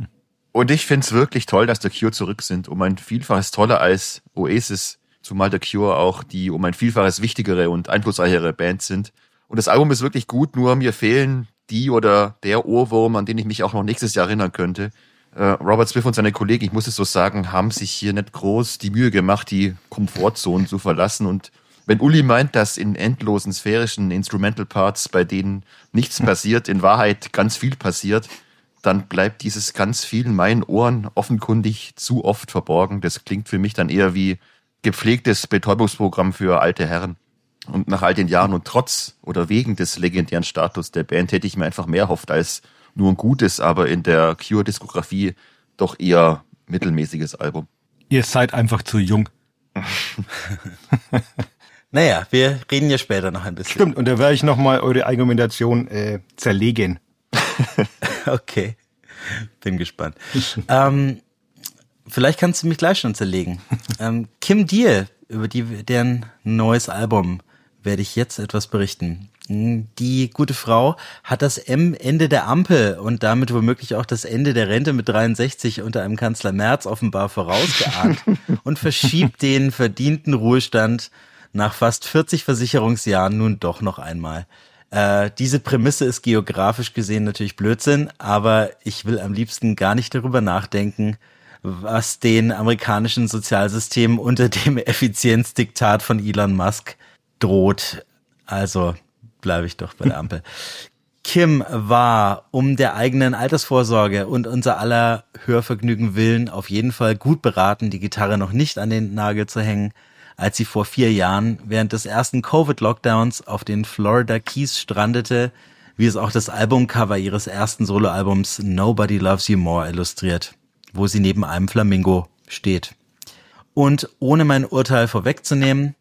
Und ich find's wirklich toll, dass der Cure zurück sind, um ein Vielfaches toller als Oasis, zumal der Cure auch die um ein Vielfaches wichtigere und einflussreichere Band sind. Und das Album ist wirklich gut, nur mir fehlen die oder der Ohrwurm, an den ich mich auch noch nächstes Jahr erinnern könnte. Robert Smith und seine Kollegen, ich muss es so sagen, haben sich hier nicht groß die Mühe gemacht, die Komfortzone zu verlassen. Und wenn Uli meint, dass in endlosen sphärischen Instrumental Parts, bei denen nichts passiert, in Wahrheit ganz viel passiert, dann bleibt dieses ganz viel in meinen Ohren offenkundig zu oft verborgen. Das klingt für mich dann eher wie gepflegtes Betäubungsprogramm für alte Herren. Und nach all den Jahren und trotz oder wegen des legendären Status der Band hätte ich mir einfach mehr erhofft als nur ein gutes, aber in der Cure-Diskografie doch eher mittelmäßiges Album. Ihr seid einfach zu jung. Naja, wir reden ja später noch ein bisschen. Stimmt, und da werde ich nochmal eure Argumentation zerlegen. Okay, bin gespannt. Vielleicht kannst du mich gleich schon zerlegen. Kim Deal, über deren neues Album werde ich jetzt etwas berichten. Die gute Frau hat das Ende der Ampel und damit womöglich auch das Ende der Rente mit 63 unter einem Kanzler Merz offenbar vorausgeahnt und verschiebt den verdienten Ruhestand nach fast 40 Versicherungsjahren nun doch noch einmal. Diese Prämisse ist geografisch gesehen natürlich Blödsinn, aber ich will am liebsten gar nicht darüber nachdenken, was den amerikanischen Sozialsystemen unter dem Effizienzdiktat von Elon Musk droht. Also bleibe ich doch bei der Ampel. Kim war um der eigenen Altersvorsorge und unser aller Hörvergnügen willen auf jeden Fall gut beraten, die Gitarre noch nicht an den Nagel zu hängen. als sie vor 4 Jahren während des ersten Covid-Lockdowns auf den Florida Keys strandete, wie es auch das Albumcover ihres ersten Soloalbums Nobody Loves You More illustriert, wo sie neben einem Flamingo steht. Und ohne mein Urteil vorwegzunehmen,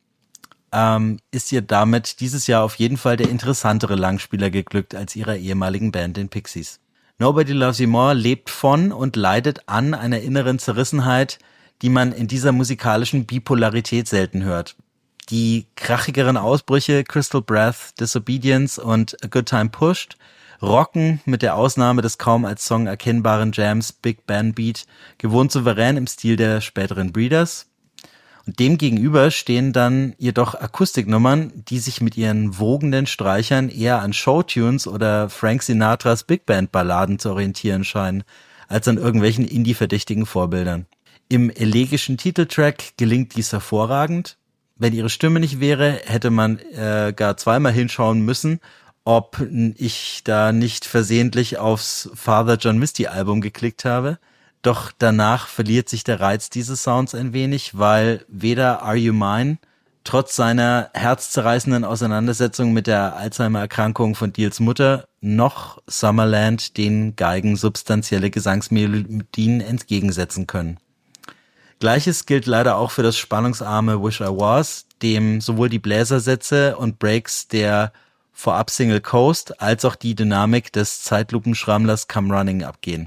ist ihr damit dieses Jahr auf jeden Fall der interessantere Langspieler geglückt als ihrer ehemaligen Band, den Pixies. Nobody Loves You More lebt von und leidet an einer inneren Zerrissenheit, die man in dieser musikalischen Bipolarität selten hört. Die krachigeren Ausbrüche Crystal Breath, Disobedience und A Good Time Pushed rocken mit der Ausnahme des kaum als Song erkennbaren Jams Big Band Beat gewohnt souverän im Stil der späteren Breeders. Und dem gegenüber stehen dann jedoch Akustiknummern, die sich mit ihren wogenden Streichern eher an Showtunes oder Frank Sinatras Big Band Balladen zu orientieren scheinen, als an irgendwelchen indie-verdächtigen Vorbildern. Im elegischen Titeltrack gelingt dies hervorragend. Wenn ihre Stimme nicht wäre, hätte man gar zweimal hinschauen müssen, ob ich da nicht versehentlich aufs Father John Misty Album geklickt habe. Doch danach verliert sich der Reiz dieses Sounds ein wenig, weil weder Are You Mine, trotz seiner herzzerreißenden Auseinandersetzung mit der Alzheimer-Erkrankung von Deals Mutter, noch Summerland den Geigen substanzielle Gesangsmelodien entgegensetzen können. Gleiches gilt leider auch für das spannungsarme Wish I Was, dem sowohl die Bläsersätze und Breaks der Vorab-Single Coast als auch die Dynamik des Zeitlupenschrammlers Come Running abgehen.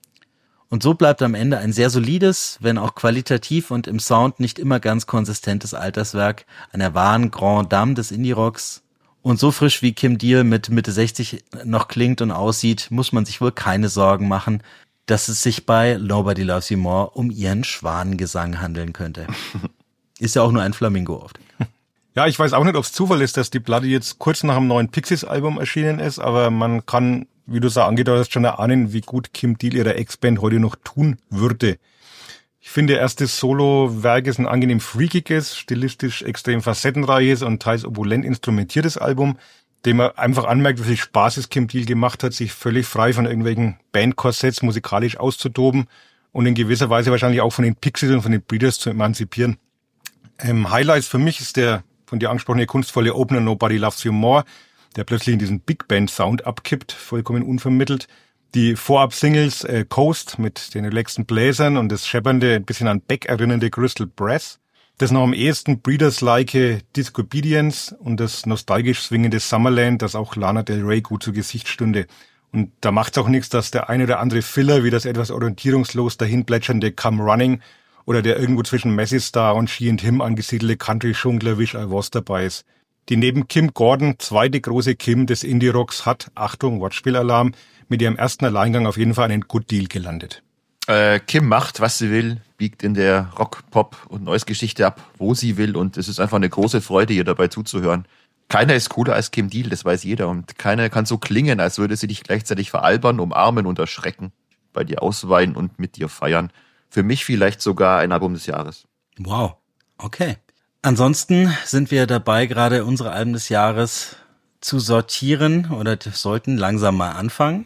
Und so bleibt am Ende ein sehr solides, wenn auch qualitativ und im Sound nicht immer ganz konsistentes Alterswerk einer wahren Grand Dame des Indie-Rocks. Und so frisch wie Kim Deal mit Mitte 60 noch klingt und aussieht, muss man sich wohl keine Sorgen machen, dass es sich bei Nobody Loves You More um ihren Schwanengesang handeln könnte. Ist ja auch nur ein Flamingo oft. Ja, ich weiß auch nicht, ob es Zufall ist, dass die Platte jetzt kurz nach dem neuen Pixies-Album erschienen ist, aber man kann, wie du es auch angedeutet hast, schon erahnen, wie gut Kim Deal ihrer Ex-Band heute noch tun würde. Ich finde, ihr erstes Solo-Werk ist ein angenehm freakiges, stilistisch extrem facettenreiches und teils opulent instrumentiertes Album, dem man einfach anmerkt, wie viel Spaß es Kim Deal gemacht hat, sich völlig frei von irgendwelchen Bandkorsetts musikalisch auszutoben und in gewisser Weise wahrscheinlich auch von den Pixies und von den Breeders zu emanzipieren. Highlights für mich ist der von dir angesprochene kunstvolle Opener Nobody Loves You More, der plötzlich in diesen Big Band Sound abkippt, vollkommen unvermittelt. Die Vorab-Singles Coast mit den relaxten Bläsern und das scheppernde, ein bisschen an Beck erinnernde Crystal Breath. Das noch am ehesten Breeders-like Disobedience und das nostalgisch swingende Summerland, das auch Lana Del Rey gut zu Gesicht stünde. Und da macht's auch nichts, dass der eine oder andere Filler wie das etwas orientierungslos dahinplätschernde Come Running oder der irgendwo zwischen Massive Star und She and Him angesiedelte Country-Schunkler Wish I Was dabei ist. Die neben Kim Gordon zweite große Kim des Indie-Rocks hat, Achtung, Wortspielalarm, mit ihrem ersten Alleingang auf jeden Fall einen Good Deal gelandet. Kim macht, was sie will, biegt in der Rock-, Pop- und Noise-Geschichte ab, wo sie will, und es ist einfach eine große Freude, ihr dabei zuzuhören. Keiner ist cooler als Kim Deal, das weiß jeder, und keiner kann so klingen, als würde sie dich gleichzeitig veralbern, umarmen und erschrecken, bei dir ausweinen und mit dir feiern. Für mich vielleicht sogar ein Album des Jahres. Wow, okay. Ansonsten sind wir dabei, gerade unsere Alben des Jahres zu sortieren oder sollten langsam mal anfangen.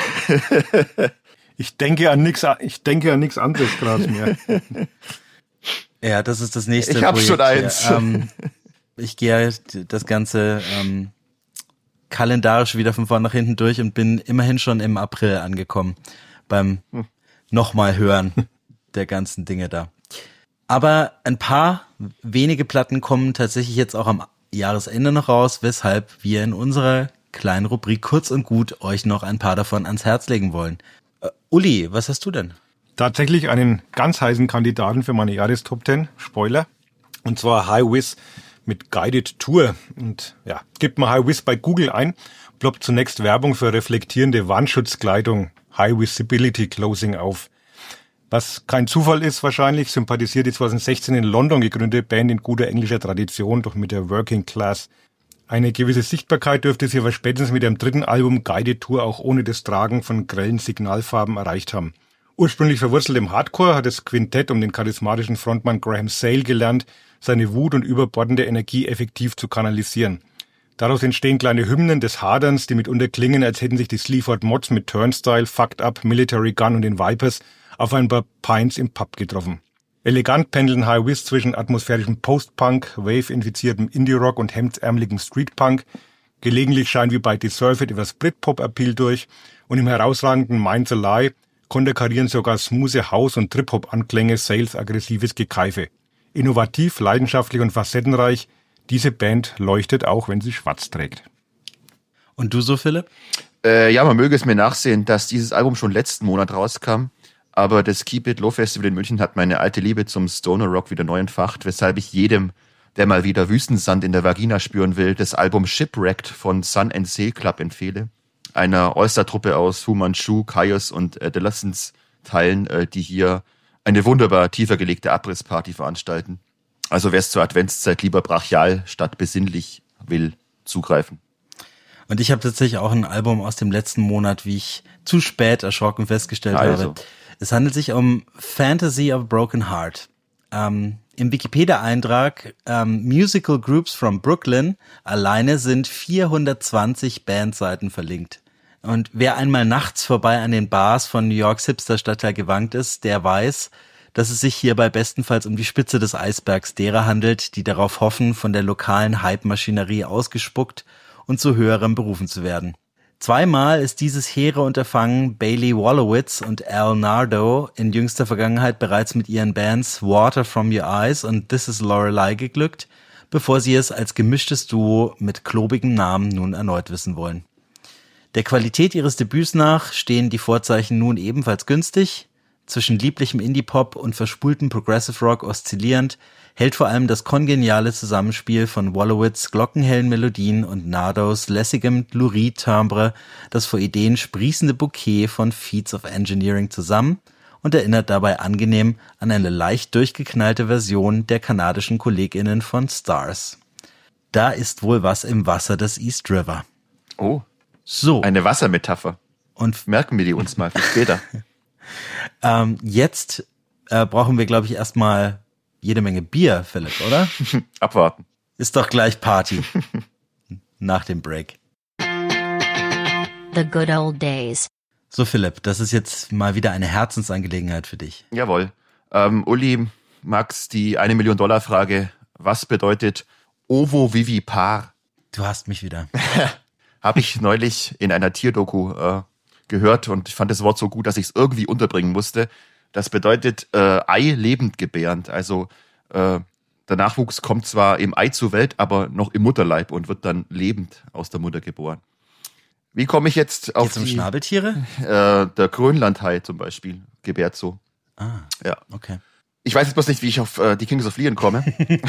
Ich denke an nichts anderes gerade mehr. Ja, das ist das nächste Ich habe schon eins. Ich gehe das Ganze kalendarisch wieder von vorn nach hinten durch und bin immerhin schon im April angekommen beim nochmal hören der ganzen Dinge da. Aber ein paar wenige Platten kommen tatsächlich jetzt auch am Jahresende noch raus, weshalb wir in unserer kleinen Rubrik kurz und gut euch noch ein paar davon ans Herz legen wollen. Uli, was hast du denn? Tatsächlich einen ganz heißen Kandidaten für meine Jahrestop 10, Spoiler, und zwar High Vis mit Guided Tour. Und ja, gibt mal High Vis bei Google ein, ploppt zunächst Werbung für reflektierende Wandschutzkleidung High Visibility Clothing auf. Was kein Zufall ist wahrscheinlich, sympathisiert die 2016 in London gegründete Band in guter englischer Tradition, doch mit der Working Class. Eine gewisse Sichtbarkeit dürfte sie aber spätestens mit ihrem dritten Album Guided Tour auch ohne das Tragen von grellen Signalfarben erreicht haben. Ursprünglich verwurzelt im Hardcore hat das Quintett um den charismatischen Frontmann Graham Sale gelernt, seine Wut und überbordende Energie effektiv zu kanalisieren. Daraus entstehen kleine Hymnen des Haderns, die mitunter klingen, als hätten sich die Sleaford Mods mit Turnstile, Fucked Up, Military Gun und den Vipers auf ein paar Pints im Pub getroffen. Elegant pendeln High Vis zwischen atmosphärischem Post-Punk, Wave-infiziertem Indie-Rock und hemdsärmeligem Street-Punk. Gelegentlich scheint wie bei Deserve It etwas Britpop-Appeal durch und im herausragenden Minds a Lie konterkarieren sogar smoothie House- und Trip-Hop-Anklänge sales-aggressives Gekeife. Innovativ, leidenschaftlich und facettenreich, diese Band leuchtet auch, wenn sie schwarz trägt. Und du so, Philipp? Ja, man möge es mir nachsehen, dass dieses Album schon letzten Monat rauskam, aber das Keep It Low Festival in München hat meine alte Liebe zum Stoner Rock wieder neu entfacht, weshalb ich jedem, der mal wieder Wüstensand in der Vagina spüren will, das Album Shipwrecked von Sun and Sail Club empfehle. Einer All-Star-Truppe aus Fu Manchu, Kaios und Adolescents teilen, die hier eine wunderbar tiefer gelegte Abrissparty veranstalten. Also wer es zur Adventszeit lieber brachial statt besinnlich will, zugreifen. Und ich habe tatsächlich auch ein Album aus dem letzten Monat, wie ich zu spät erschrocken festgestellt habe. Es handelt sich um Fantasy of Broken Heart. Im Wikipedia-Eintrag Musical Groups from Brooklyn alleine sind 420 Bandseiten verlinkt. Und wer einmal nachts vorbei an den Bars von New Yorks Hipster-Stadtteil gewankt ist, der weiß, dass es sich hierbei bestenfalls um die Spitze des Eisbergs derer handelt, die darauf hoffen, von der lokalen Hype-Maschinerie ausgespuckt und zu höherem berufen zu werden. Zweimal ist dieses hehre Unterfangen Bailey Wolowitz und Al Nardo in jüngster Vergangenheit bereits mit ihren Bands Water From Your Eyes und This Is Lorelei geglückt, bevor sie es als gemischtes Duo mit klobigem Namen nun erneut wissen wollen. Der Qualität ihres Debüts nach stehen die Vorzeichen nun ebenfalls günstig. Zwischen lieblichem Indie-Pop und verspultem Progressive Rock oszillierend hält vor allem das kongeniale Zusammenspiel von Wolowitz' glockenhellen Melodien und Nardos lässigem Lurie-Timbre das vor Ideen sprießende Bouquet von Feats of Engineering zusammen und erinnert dabei angenehm an eine leicht durchgeknallte Version der kanadischen KollegInnen von Stars. Da ist wohl was im Wasser des East River. Oh, so. Eine Wassermetapher. Und merken wir die uns mal für später. Jetzt brauchen wir, glaube ich, erstmal jede Menge Bier, Philipp, oder? Abwarten. Ist doch gleich Party. Nach dem Break. The good old days. So, Philipp, das ist jetzt mal wieder eine Herzensangelegenheit für dich. Jawohl. Uli, Max, die $1-Million-Frage. Was bedeutet Ovo Vivipar? Du hast mich wieder. Habe ich neulich in einer Tierdoku gehört und ich fand das Wort so gut, dass ich es irgendwie unterbringen musste. Das bedeutet Ei lebend gebärend. Also der Nachwuchs kommt zwar im Ei zur Welt, aber noch im Mutterleib und wird dann lebend aus der Mutter geboren. Wie komme ich jetzt auf die Schnabeltiere? Der Grönlandhai zum Beispiel gebärt so. Ah, ja. Okay. Ich weiß jetzt bloß nicht, wie ich auf die Kings of Leon komme.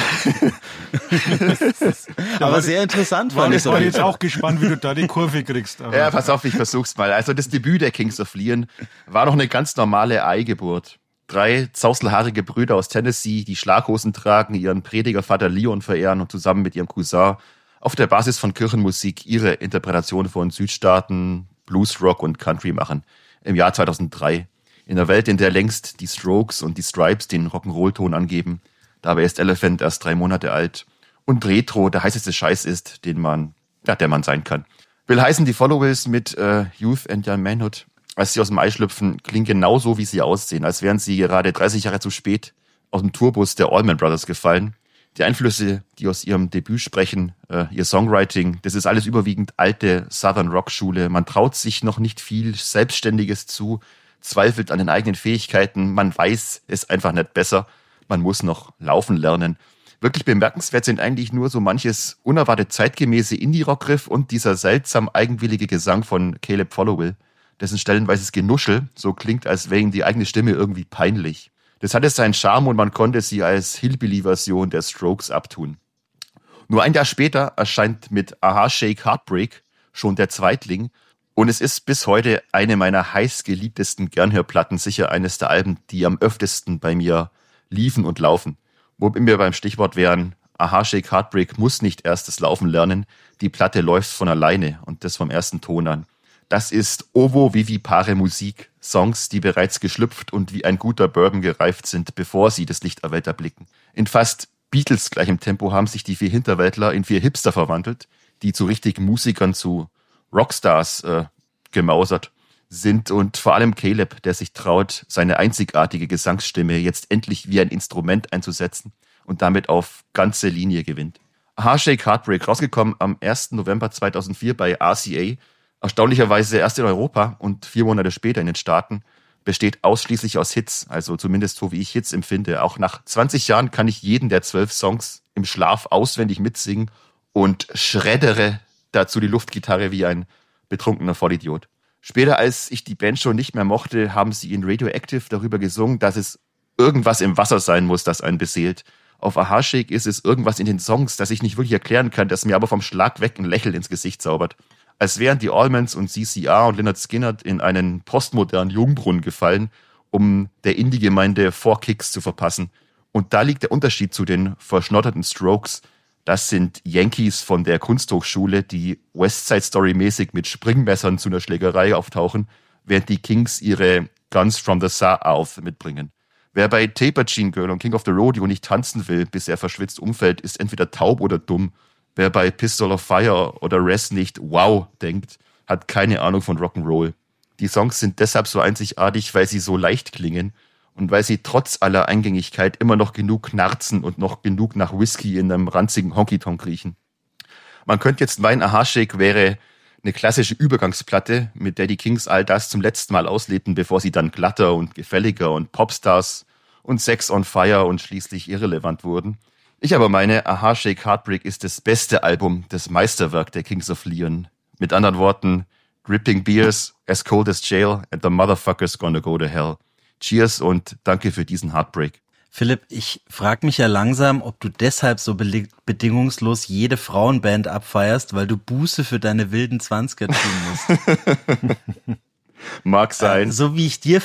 Aber sehr interessant war ich. Ich war jetzt auch gespannt, wie du da die Kurve kriegst. Aber ja, pass auf, ich versuch's mal. Also das Debüt der Kings of Leon war noch eine ganz normale Eigeburt. 3 zauselhaarige Brüder aus Tennessee, die Schlaghosen tragen, ihren Predigervater Leon verehren und zusammen mit ihrem Cousin auf der Basis von Kirchenmusik ihre Interpretation von Südstaaten, Bluesrock und Country machen. Im Jahr 2003. In einer Welt, in der längst die Strokes und die Stripes den Rock'n'Roll-Ton angeben. Dabei ist Elephant erst 3 Monate alt. Und Retro der heißeste Scheiß ist, der man sein kann. Will heißen, die Followers mit Youth and Young Manhood, als sie aus dem Ei schlüpfen, klingen genauso, wie sie aussehen. Als wären sie gerade 30 Jahre zu spät aus dem Tourbus der Allman Brothers gefallen. Die Einflüsse, die aus ihrem Debüt sprechen, ihr Songwriting, das ist alles überwiegend alte Southern Rock Schule. Man traut sich noch nicht viel Selbstständiges zu, zweifelt an den eigenen Fähigkeiten, man weiß es einfach nicht besser, man muss noch laufen lernen. Wirklich bemerkenswert sind eigentlich nur so manches unerwartet zeitgemäße Indie-Rock-Riff und dieser seltsam eigenwillige Gesang von Caleb Followill, dessen stellenweises Genuschel so klingt, als wäre ihm die eigene Stimme irgendwie peinlich. Das hatte seinen Charme und man konnte sie als Hillbilly-Version der Strokes abtun. Nur ein Jahr später erscheint mit Aha Shake Heartbreak schon der Zweitling. Und es ist bis heute eine meiner heißgeliebtesten Gernhörplatten, sicher eines der Alben, die am öftesten bei mir liefen und laufen. Wobei wir beim Stichwort wären, Aha Shake Heartbreak muss nicht erst das Laufen lernen, die Platte läuft von alleine und das vom ersten Ton an. Das ist Ovo Vivipare Musik, Songs, die bereits geschlüpft und wie ein guter Bourbon gereift sind, bevor sie das Licht der Welt erblicken. In fast Beatles gleichem Tempo haben sich die 4 Hinterwäldler in 4 Hipster verwandelt, die zu richtigen Musikern, zu Rockstars gemausert. sind und vor allem Caleb, der sich traut, seine einzigartige Gesangsstimme jetzt endlich wie ein Instrument einzusetzen und damit auf ganze Linie gewinnt. Aha Shake Heartbreak, rausgekommen am 1. November 2004 bei RCA, erstaunlicherweise erst in Europa und 4 Monate später in den Staaten, besteht ausschließlich aus Hits, also zumindest so wie ich Hits empfinde. Auch nach 20 Jahren kann ich jeden der 12 Songs im Schlaf auswendig mitsingen und schreddere dazu die Luftgitarre wie ein betrunkener Vollidiot. Später, als ich die Band schon nicht mehr mochte, haben sie in Radioactive darüber gesungen, dass es irgendwas im Wasser sein muss, das einen beseelt. Auf Aha Shake ist es irgendwas in den Songs, das ich nicht wirklich erklären kann, das mir aber vom Schlag weg ein Lächeln ins Gesicht zaubert. Als wären die Allmans und CCR und Lynyrd Skynyrd in einen postmodernen Jungbrunnen gefallen, um der Indie-Gemeinde 4 Kicks zu verpassen. Und da liegt der Unterschied zu den verschnotterten Strokes. Das sind Yankees von der Kunsthochschule, die West Side Story-mäßig mit Springmessern zu einer Schlägerei auftauchen, während die Kings ihre Guns from the South mitbringen. Wer bei Taper Jean Girl und King of the Rodeo nicht tanzen will, bis er verschwitzt umfällt, ist entweder taub oder dumm. Wer bei Pistol of Fire oder Res nicht wow denkt, hat keine Ahnung von Rock'n'Roll. Die Songs sind deshalb so einzigartig, weil sie so leicht klingen und weil sie trotz aller Eingängigkeit immer noch genug knarzen und noch genug nach Whisky in einem ranzigen Honky-Tonk riechen. Man könnte jetzt meinen, Aha Shake wäre eine klassische Übergangsplatte, mit der die Kings all das zum letzten Mal auslebten, bevor sie dann glatter und gefälliger und Popstars und Sex on Fire und schließlich irrelevant wurden. Ich aber meine, Aha Shake Heartbreak ist das beste Album, das Meisterwerk der Kings of Leon. Mit anderen Worten, Dripping Beers, As Cold as Jail and the Motherfucker's Gonna Go to Hell. Cheers und danke für diesen Heartbreak. Philipp, ich frage mich ja langsam, ob du deshalb so bedingungslos jede Frauenband abfeierst, weil du Buße für deine wilden 20er tun musst. Mag sein. So wie ich dir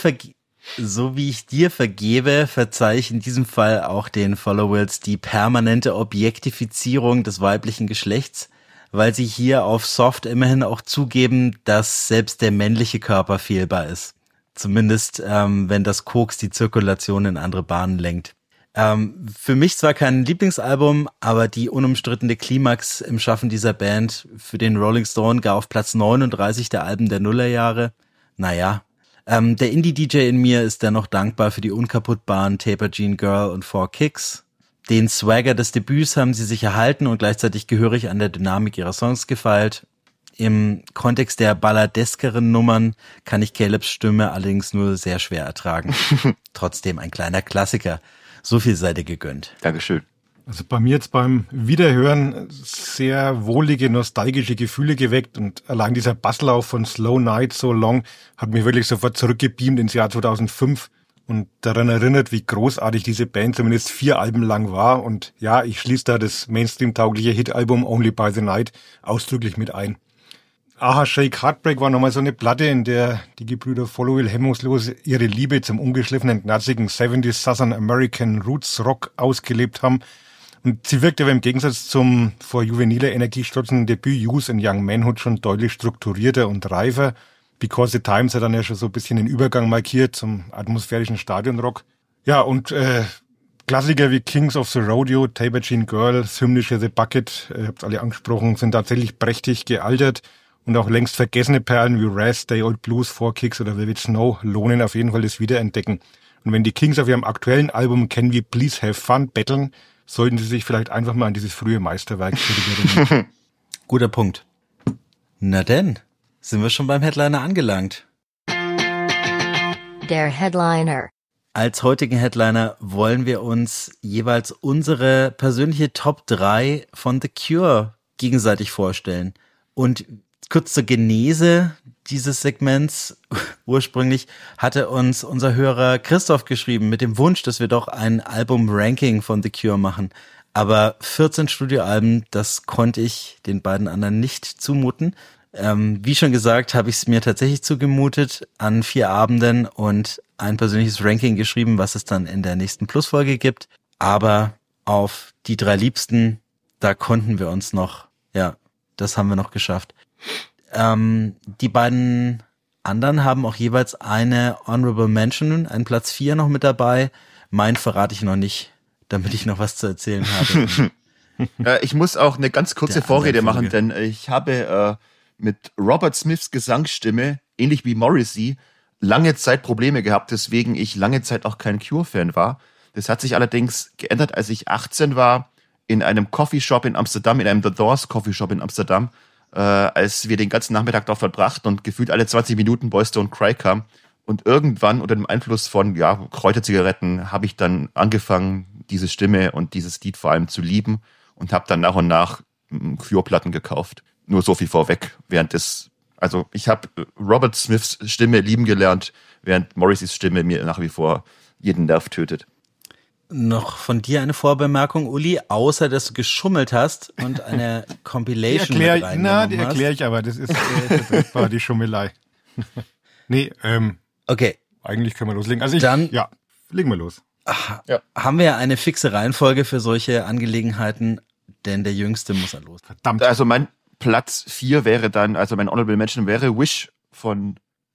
vergebe, verzeihe ich in diesem Fall auch den Followers die permanente Objektifizierung des weiblichen Geschlechts, weil sie hier auf Soft immerhin auch zugeben, dass selbst der männliche Körper fehlbar ist. Zumindest, wenn das Koks die Zirkulation in andere Bahnen lenkt. Für mich zwar kein Lieblingsalbum, aber die unumstrittene Klimax im Schaffen dieser Band für den Rolling Stone gar auf Platz 39 der Alben der Nullerjahre. Naja, der Indie-DJ in mir ist dennoch dankbar für die unkaputtbaren Taper Jean Girl und 4 Kicks. Den Swagger des Debüts haben sie sich erhalten und gleichzeitig gehörig an der Dynamik ihrer Songs gefeilt. Im Kontext der balladeskeren Nummern kann ich Calebs Stimme allerdings nur sehr schwer ertragen. Trotzdem ein kleiner Klassiker. So viel sei dir gegönnt. Dankeschön. Also bei mir jetzt beim Wiederhören sehr wohlige, nostalgische Gefühle geweckt und allein dieser Basslauf von Slow Night So Long hat mich wirklich sofort zurückgebeamt ins Jahr 2005 und daran erinnert, wie großartig diese Band zumindest 4 Alben lang war. Und ja, ich schließe da das Mainstream-taugliche Hitalbum Only by the Night ausdrücklich mit ein. Aha Shake Heartbreak war nochmal so eine Platte, in der die Gebrüder Followill hemmungslos ihre Liebe zum ungeschliffenen, knarzigen 70s Southern American Roots Rock ausgelebt haben. Und sie wirkte aber im Gegensatz zum vor juveniler Energie strotzenden Debüt Youth in Young Manhood schon deutlich strukturierter und reifer. Because the Times hat dann ja schon so ein bisschen den Übergang markiert zum atmosphärischen Stadionrock. Ja, und Klassiker wie Kings of the Rodeo, Taper Jean Girl, das hymnische The Bucket, ihr habt alle angesprochen, sind tatsächlich prächtig gealtert. Und auch längst vergessene Perlen wie Raz, Day Old Blues, 4 Kicks oder Velvet Snow lohnen auf jeden Fall das Wiederentdecken. Und wenn die Kings auf ihrem aktuellen Album Can We Please Have Fun betteln, sollten sie sich vielleicht einfach mal an dieses frühe Meisterwerk zurückerinnern. Guter Punkt. Na denn, sind wir schon beim Headliner angelangt. Der Headliner. Als heutigen Headliner wollen wir uns jeweils unsere persönliche Top 3 von The Cure gegenseitig vorstellen. Und kurz zur Genese dieses Segments. Ursprünglich hatte uns unser Hörer Christoph geschrieben mit dem Wunsch, dass wir doch ein Album-Ranking von The Cure machen. Aber 14 Studioalben, das konnte ich den beiden anderen nicht zumuten. Wie schon gesagt, habe ich es mir tatsächlich zugemutet an 4 Abenden und ein persönliches Ranking geschrieben, was es dann in der nächsten Plusfolge gibt. Aber auf die 3 Liebsten, da konnten wir uns noch, ja, das haben wir noch geschafft. Die beiden anderen haben auch jeweils eine Honorable Mention, einen Platz 4 noch mit dabei. Mein verrate ich noch nicht, damit ich noch was zu erzählen habe. Ich muss auch eine ganz kurze Vorrede machen, denn ich habe mit Robert Smiths Gesangsstimme ähnlich wie Morrissey, lange Zeit Probleme gehabt, weswegen ich lange Zeit auch kein Cure-Fan war. Das hat sich allerdings geändert, als ich 18 war, in einem Coffeeshop in Amsterdam, in einem The Doors Coffeeshop in Amsterdam, als wir den ganzen Nachmittag dort verbrachten und gefühlt alle 20 Minuten Boys Don't Cry kam. Und irgendwann unter dem Einfluss von Kräuterzigaretten habe ich dann angefangen, diese Stimme und dieses Lied vor allem zu lieben und habe dann nach und nach Cure-Platten gekauft. Nur so viel vorweg. Ich habe Robert Smiths Stimme lieben gelernt, während Morrisseys Stimme mir nach wie vor jeden Nerv tötet. Noch von dir eine Vorbemerkung, Uli, außer dass du geschummelt hast und eine Compilation die erkläre ich aber, das ist die Schummelei. Nee, okay. Eigentlich können wir loslegen. Legen wir los. Haben wir eine fixe Reihenfolge für solche Angelegenheiten? Denn der Jüngste muss ja los. Verdammt. Also mein Platz 4 wäre dann, also mein Honorable Mention wäre Wish von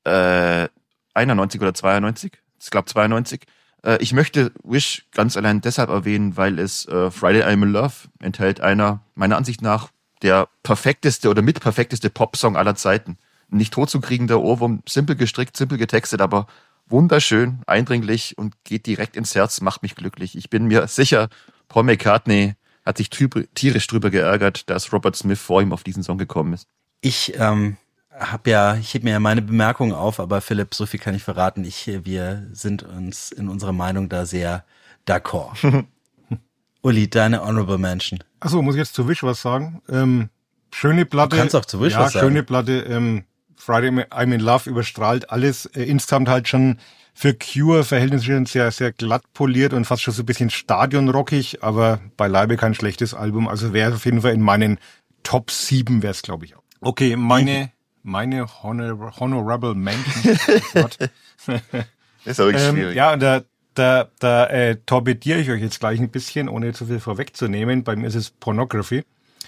91 oder 92. Ich glaube 92. Ich möchte Wish ganz allein deshalb erwähnen, weil es Friday I'm in Love enthält, einer meiner Ansicht nach der perfekteste oder mitperfekteste Popsong aller Zeiten. Nicht totzukriegender Ohrwurm, simpel gestrickt, simpel getextet, aber wunderschön, eindringlich und geht direkt ins Herz, macht mich glücklich. Ich bin mir sicher, Paul McCartney hat sich tierisch drüber geärgert, dass Robert Smith vor ihm auf diesen Song gekommen ist. Ich heb mir ja meine Bemerkungen auf, aber Philipp, so viel kann ich verraten. Wir sind uns in unserer Meinung da sehr d'accord. Uli, deine Honorable Mention. Achso, muss ich jetzt zu Wish was sagen? Schöne Platte. Du kannst auch zu Wish was sagen. Ja, schöne Platte. Friday I'm in Love überstrahlt alles. Insgesamt halt schon für Cure Verhältnisse sehr, sehr glatt poliert und fast schon so ein bisschen stadionrockig, aber beileibe kein schlechtes Album. Also wäre auf jeden Fall in meinen Top 7 wäre es, glaube ich, auch. Okay, meine Honorable Mention. Das ist auch wirklich schwierig. Ja, und da torpediere ich euch jetzt gleich ein bisschen, ohne zu viel vorwegzunehmen. Bei mir ist es Pornography.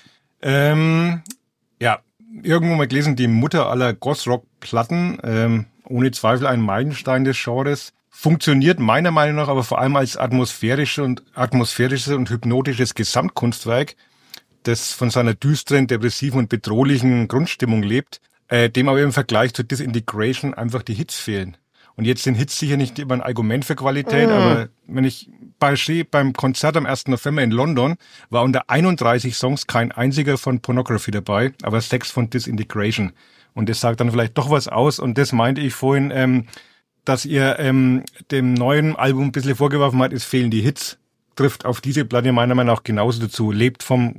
Irgendwo mal gelesen, die Mutter aller Goth-Rock-Platten, ohne Zweifel ein Meilenstein des Genres, funktioniert meiner Meinung nach aber vor allem als atmosphärisches und hypnotisches Gesamtkunstwerk, das von seiner düsteren, depressiven und bedrohlichen Grundstimmung lebt, dem aber im Vergleich zu Disintegration einfach die Hits fehlen. Und jetzt sind Hits sicher nicht immer ein Argument für Qualität, aber wenn ich beim Konzert am 1. November in London war unter 31 Songs kein einziger von Pornography dabei, aber 6 von Disintegration. Und das sagt dann vielleicht doch was aus. Und das meinte ich vorhin, dass ihr dem neuen Album ein bisschen vorgeworfen habt, es fehlen die Hits. Trifft auf diese Platte meiner Meinung nach genauso dazu. Lebt von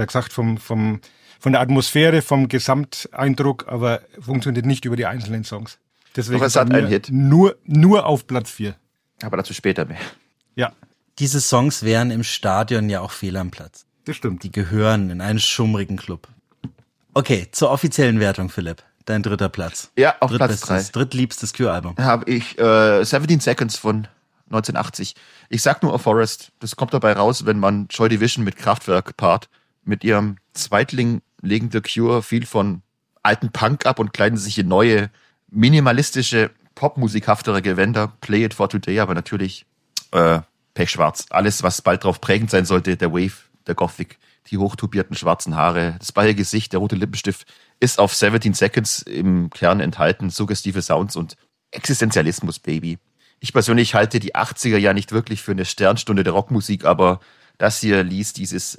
der Atmosphäre, vom Gesamteindruck, aber funktioniert nicht über die einzelnen Songs. Deswegen doch es hat einen Hit. Nur auf Platz 4. Aber dazu später mehr. Ja. Diese Songs wären im Stadion ja auch fehl am Platz. Das stimmt. Die gehören in einen schummrigen Club. Okay, zur offiziellen Wertung, Philipp. Dein dritter Platz. Ja, auf Platz 3. Drittliebstes Cure-Album. Habe ich 17 Seconds von 1980. Ich sag nur A Forest. Das kommt dabei raus, wenn man Joy Division mit Kraftwerk paart. Mit ihrem Zweitling legen The Cure viel von alten Punk ab und kleiden sich in neue, minimalistische, popmusikhaftere Gewänder. Play It For Today, aber natürlich pechschwarz. Alles, was bald drauf prägend sein sollte, der Wave, der Gothic, die hochtupierten schwarzen Haare, das baye Gesicht, der rote Lippenstift, ist auf 17 Seconds im Kern enthalten. Suggestive Sounds und Existenzialismus, Baby. Ich persönlich halte die 80er ja nicht wirklich für eine Sternstunde der Rockmusik, aber das hier ließ dieses,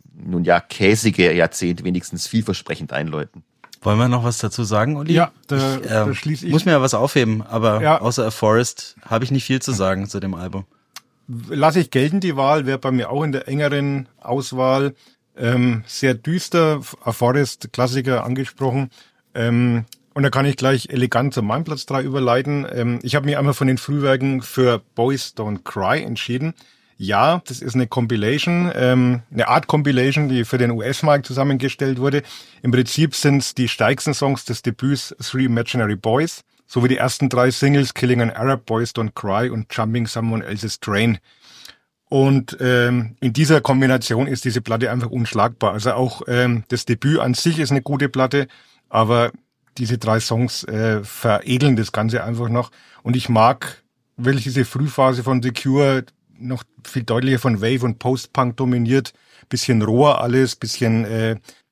käsige Jahrzehnt wenigstens vielversprechend einläuten. Wollen wir noch was dazu sagen, Uli? Ja, da schließe ich. Muss mir ja was aufheben, aber ja. Außer A Forest habe ich nicht viel zu sagen zu dem Album. Lasse ich gelten, die Wahl wäre bei mir auch in der engeren Auswahl. Sehr düster, A Forest, Klassiker angesprochen. Und da kann ich gleich elegant zu meinem Platz 3 überleiten. Ich habe mich einmal von den Frühwerken für Boys Don't Cry entschieden. Ja, das ist eine Compilation, eine Art Compilation, die für den US-Markt zusammengestellt wurde. Im Prinzip sind es die stärksten Songs des Debüts Three Imaginary Boys, sowie die ersten 3 Singles Killing an Arab, Boys Don't Cry und Jumping Someone Else's Train. Und in dieser Kombination ist diese Platte einfach unschlagbar. Also auch das Debüt an sich ist eine gute Platte, aber diese 3 Songs veredeln das Ganze einfach noch. Und ich mag wirklich diese Frühphase von The Cure, noch viel deutlicher von Wave und Post-Punk dominiert, bisschen roher alles, bisschen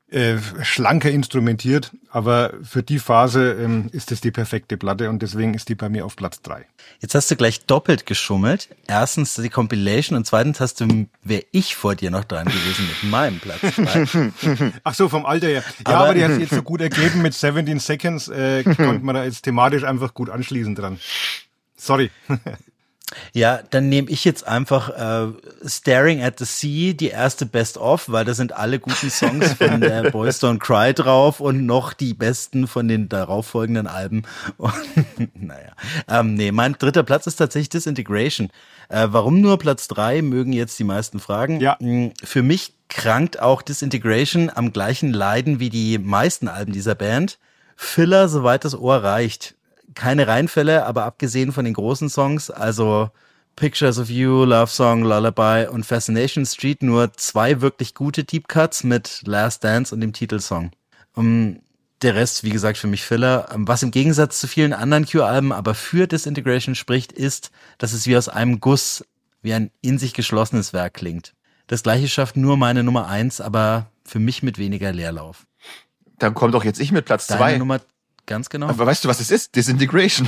schlanker instrumentiert, aber für die Phase ist es die perfekte Platte und deswegen ist die bei mir auf Platz 3. Jetzt hast du gleich doppelt geschummelt. Erstens die Compilation und zweitens wäre ich vor dir noch dran gewesen mit meinem Platz 3. Ach so, vom Alter her. Ja, aber die hat sich jetzt so gut ergeben mit 17 Seconds, konnte man da jetzt thematisch einfach gut anschließen dran. Sorry. Ja, dann nehme ich jetzt einfach Staring at the Sea, die erste Best-of, weil da sind alle guten Songs von Boys Don't Cry drauf und noch die besten von den darauffolgenden Alben. Und, naja, mein dritter Platz ist tatsächlich Disintegration. Warum nur Platz 3, mögen jetzt die meisten fragen. Ja. Für mich krankt auch Disintegration am gleichen Leiden wie die meisten Alben dieser Band. Filler, soweit das Ohr reicht. Keine Reinfälle, aber abgesehen von den großen Songs, also Pictures of You, Love Song, Lullaby und Fascination Street, nur 2 wirklich gute Deep Cuts mit Last Dance und dem Titelsong. Der Rest, wie gesagt, für mich Filler. Was im Gegensatz zu vielen anderen Cure-Alben aber für Disintegration spricht, ist, dass es wie aus einem Guss, wie ein in sich geschlossenes Werk klingt. Das gleiche schafft nur meine Nummer 1, aber für mich mit weniger Leerlauf. Dann komm doch jetzt ich mit Platz 2. Deine Nummer, ganz genau. Aber weißt du, was es ist? Disintegration.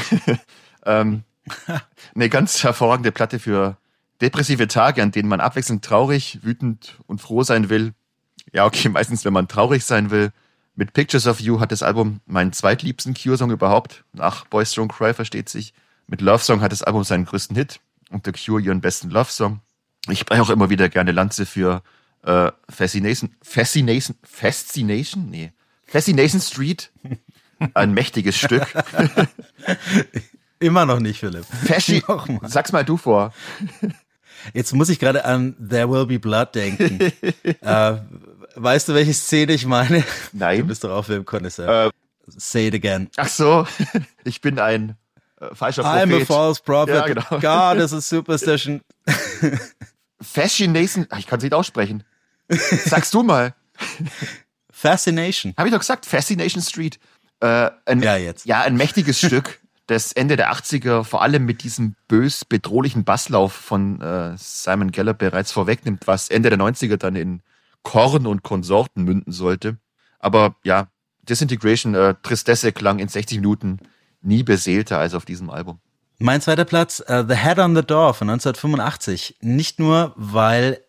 Eine ganz hervorragende Platte für depressive Tage, an denen man abwechselnd traurig, wütend und froh sein will. Ja, okay, meistens, wenn man traurig sein will. Mit Pictures of You hat das Album meinen zweitliebsten Cure-Song überhaupt. Nach Boys Don't Cry, versteht sich. Mit Love Song hat das Album seinen größten Hit und The Cure ihren besten Love-Song. Ich breche auch immer wieder gerne Lanze für Fascination Street. Ein mächtiges Stück. Immer noch nicht, Philipp. Sag's mal du vor. Jetzt muss ich gerade an There Will Be Blood denken. Weißt du, welche Szene ich meine? Nein. Du bist doch auch Filmkonnoisseur. Say it again. Ach so, ich bin ein falscher Prophet. I'm a false prophet. Ja, genau. God is a superstition. Fascination, ich kann es nicht aussprechen. Sagst du mal. Fascination. Habe ich doch gesagt, Fascination Street. Jetzt. Ja, ein mächtiges Stück, das Ende der 80er vor allem mit diesem bedrohlichen Basslauf von Simon Gallup bereits vorwegnimmt, was Ende der 90er dann in Korn und Konsorten münden sollte. Aber ja, Disintegration, Tristesse klang in 60 Minuten nie beseelter als auf diesem Album. Mein zweiter Platz, The Head on the Door von 1985. Nicht nur, weil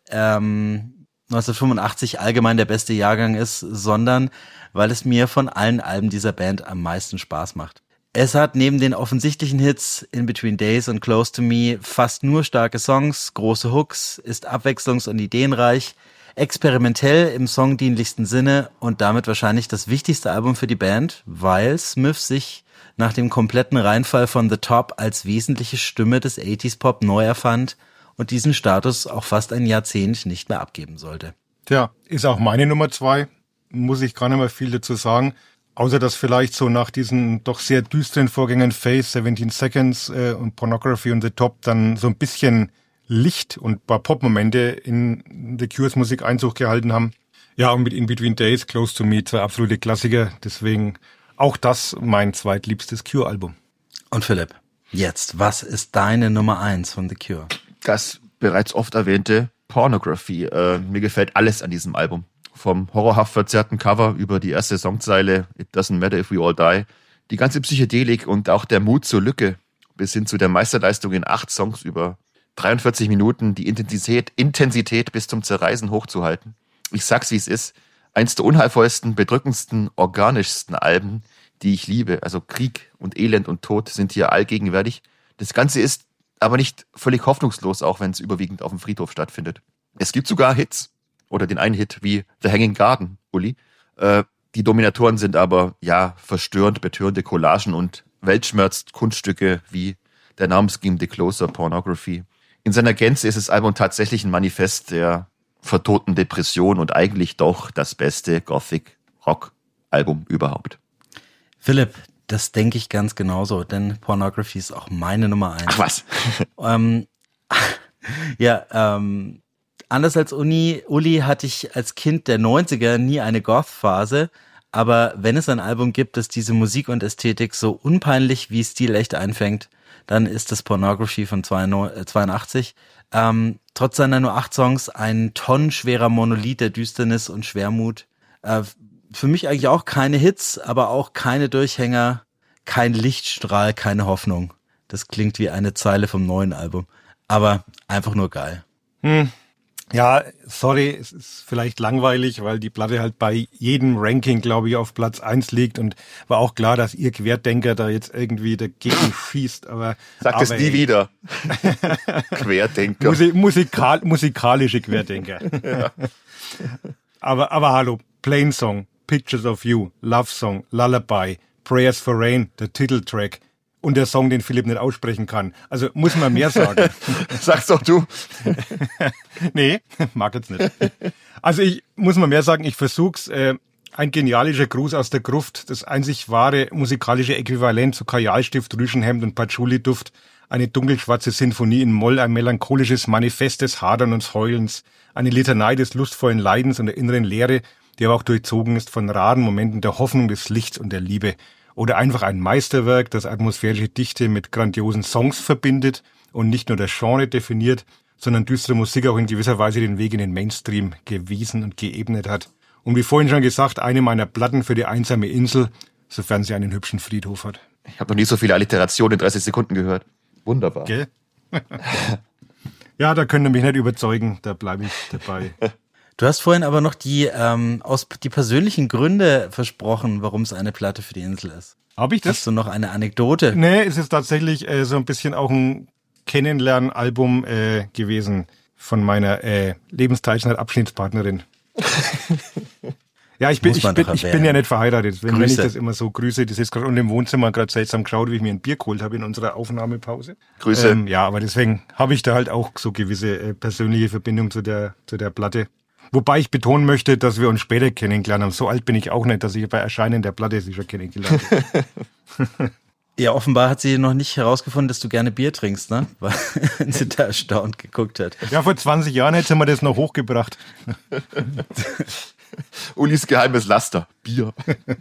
1985 allgemein der beste Jahrgang ist, sondern weil es mir von allen Alben dieser Band am meisten Spaß macht. Es hat neben den offensichtlichen Hits In Between Days und Close to Me fast nur starke Songs, große Hooks, ist abwechslungs- und ideenreich, experimentell im songdienlichsten Sinne und damit wahrscheinlich das wichtigste Album für die Band, weil Smith sich nach dem kompletten Reinfall von The Top als wesentliche Stimme des 80s Pop neu erfand und diesen Status auch fast ein Jahrzehnt nicht mehr abgeben sollte. Tja, ist auch meine Nummer 2, muss ich gar nicht mehr viel dazu sagen, außer dass vielleicht so nach diesen doch sehr düsteren Vorgängen Face, 17 Seconds und Pornography und The Top dann so ein bisschen Licht und ein paar Pop-Momente in The Cures Musik Einzug gehalten haben. Ja, und mit In Between Days, Close to Me, 2 absolute Klassiker. Deswegen auch das mein zweitliebstes Cure-Album. Und Philipp, jetzt, was ist deine Nummer 1 von The Cure? Das bereits oft erwähnte Pornography. Mir gefällt alles an diesem Album. Vom horrorhaft verzerrten Cover über die erste Songzeile It Doesn't Matter If We All Die, die ganze Psychedelik und auch der Mut zur Lücke bis hin zu der Meisterleistung in 8 Songs über 43 Minuten, die Intensität bis zum Zerreißen hochzuhalten. Ich sag's, wie es ist. Eins der unheilvollsten, bedrückendsten, organischsten Alben, die ich liebe. Also Krieg und Elend und Tod sind hier allgegenwärtig. Das Ganze ist aber nicht völlig hoffnungslos, auch wenn es überwiegend auf dem Friedhof stattfindet. Es gibt sogar Hits oder den einen Hit wie The Hanging Garden, Uli. Die Dominatoren sind aber, ja, verstörend betörende Collagen und weltschmerzt Kunststücke wie der namensgebende Closer, Pornography. In seiner Gänze ist das Album tatsächlich ein Manifest der vertoten Depression und eigentlich doch das beste Gothic-Rock-Album überhaupt. Philipp, das denke ich ganz genauso, denn Pornography ist auch meine Nummer 1. Ach was? Anders als Uli hatte ich als Kind der 90er nie eine Goth-Phase, aber wenn es ein Album gibt, das diese Musik und Ästhetik so unpeinlich wie stilecht einfängt, dann ist das Pornography von 82. Trotz seiner nur 8 Songs ein tonnenschwerer Monolith der Düsternis und Schwermut. Für mich eigentlich auch keine Hits, aber auch keine Durchhänger, kein Lichtstrahl, keine Hoffnung. Das klingt wie eine Zeile vom neuen Album. Aber einfach nur geil. Ja, sorry, es ist vielleicht langweilig, weil die Platte halt bei jedem Ranking, glaube ich, auf Platz 1 liegt und war auch klar, dass ihr Querdenker da jetzt irgendwie dagegen schießt, aber... Sag das nie wieder. Querdenker. Musikalische Querdenker. Ja. Aber hallo, Plain Song, Pictures of You, Love Song, Lullaby, Prayers for Rain, der Titeltrack und der Song, den Philipp nicht aussprechen kann. Also muss man mehr sagen. Sag's doch du. Nee, mag jetzt nicht. Also ich muss mal mehr sagen, ich versuch's. Ein genialischer Gruß aus der Gruft, das einzig wahre musikalische Äquivalent zu Kajalstift, Rüschenhemd und Patchouli-Duft. Eine dunkelschwarze Sinfonie in Moll, ein melancholisches Manifest des Hadern und Heulens. Eine Litanei des lustvollen Leidens und der inneren Leere, die aber auch durchzogen ist von raren Momenten der Hoffnung, des Lichts und der Liebe. Oder einfach ein Meisterwerk, das atmosphärische Dichte mit grandiosen Songs verbindet und nicht nur das Genre definiert, sondern düstere Musik auch in gewisser Weise den Weg in den Mainstream gewiesen und geebnet hat. Und wie vorhin schon gesagt, eine meiner Platten für die einsame Insel, sofern sie einen hübschen Friedhof hat. Ich habe noch nie so viele Alliterationen in 30 Sekunden gehört. Wunderbar. Gell? Ja, da könnt ihr mich nicht überzeugen, da bleibe ich dabei. Du hast vorhin aber noch die persönlichen Gründe versprochen, warum es eine Platte für die Insel ist. Habe ich das? Hast du noch eine Anekdote? Nee, es ist tatsächlich so ein bisschen auch ein Kennenlernalbum gewesen von meiner Lebensteilschneid-Abschnittspartnerin. Ja, ich bin ja nicht verheiratet. Wenn ich das immer so grüße, das ist gerade im Wohnzimmer gerade seltsam geschaut, wie ich mir ein Bier geholt habe in unserer Aufnahmepause. Grüße. Ja, aber deswegen habe ich da halt auch so gewisse persönliche Verbindung zu der Platte. Wobei ich betonen möchte, dass wir uns später kennengelernt haben. So alt bin ich auch nicht, dass ich bei Erscheinen der Platte sie schon kennengelernt habe. Ja, offenbar hat sie noch nicht herausgefunden, dass du gerne Bier trinkst, ne? Weil sie da erstaunt geguckt hat. Ja, vor 20 Jahren hätten wir das noch hochgebracht. Ulis geheimes Laster. Bier.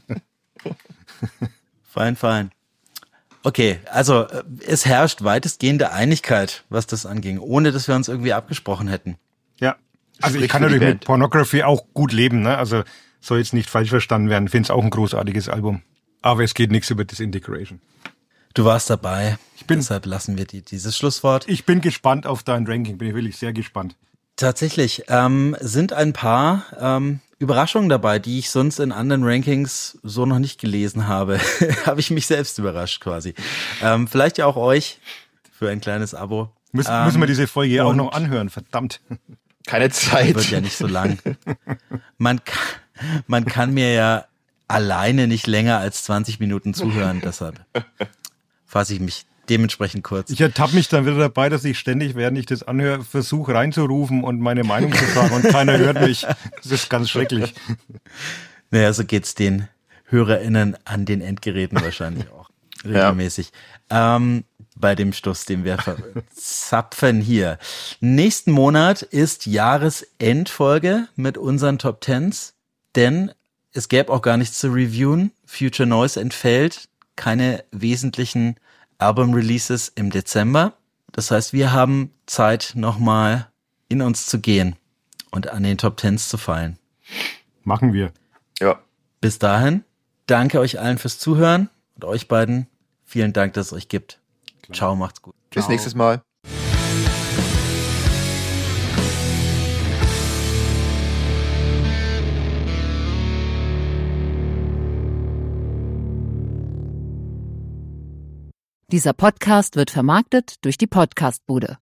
Fein. Okay, also es herrscht weitestgehende Einigkeit, was das anging, ohne dass wir uns irgendwie abgesprochen hätten. Ja, also ich kann natürlich mit Pornography auch gut leben, ne? Also soll jetzt nicht falsch verstanden werden. Ich finde es auch ein großartiges Album. Aber es geht nichts über Disintegration. Du warst dabei, deshalb lassen wir dieses Schlusswort. Ich bin gespannt auf dein Ranking, bin ich wirklich sehr gespannt. Tatsächlich sind ein paar Überraschungen dabei, die ich sonst in anderen Rankings so noch nicht gelesen habe. Habe ich mich selbst überrascht quasi. Vielleicht ja auch euch für ein kleines Abo. Müssen wir diese Folge auch noch anhören, verdammt. Keine Zeit. Wird ja nicht so lang. Man kann mir ja alleine nicht länger als 20 Minuten zuhören, deshalb fasse ich mich dementsprechend kurz. Ich ertappe mich dann wieder dabei, dass ich ständig, während ich das anhöre, versuche reinzurufen und meine Meinung zu sagen und keiner hört mich. Das ist ganz schrecklich. Naja, so geht's den HörerInnen an den Endgeräten wahrscheinlich auch regelmäßig. Ja. Bei dem Stuss, den wir verzapfen hier. Nächsten Monat ist Jahresendfolge mit unseren Top Tens, denn es gäbe auch gar nichts zu reviewen. Future Noise entfällt, keine wesentlichen Album-Releases im Dezember. Das heißt, wir haben Zeit, nochmal in uns zu gehen und an den Top Tens zu feilen. Machen wir. Ja. Bis dahin, danke euch allen fürs Zuhören und euch beiden. Vielen Dank, dass es euch gibt. Klar. Ciao, macht's gut. Bis nächstes Mal. Dieser Podcast wird vermarktet durch die Podcastbude.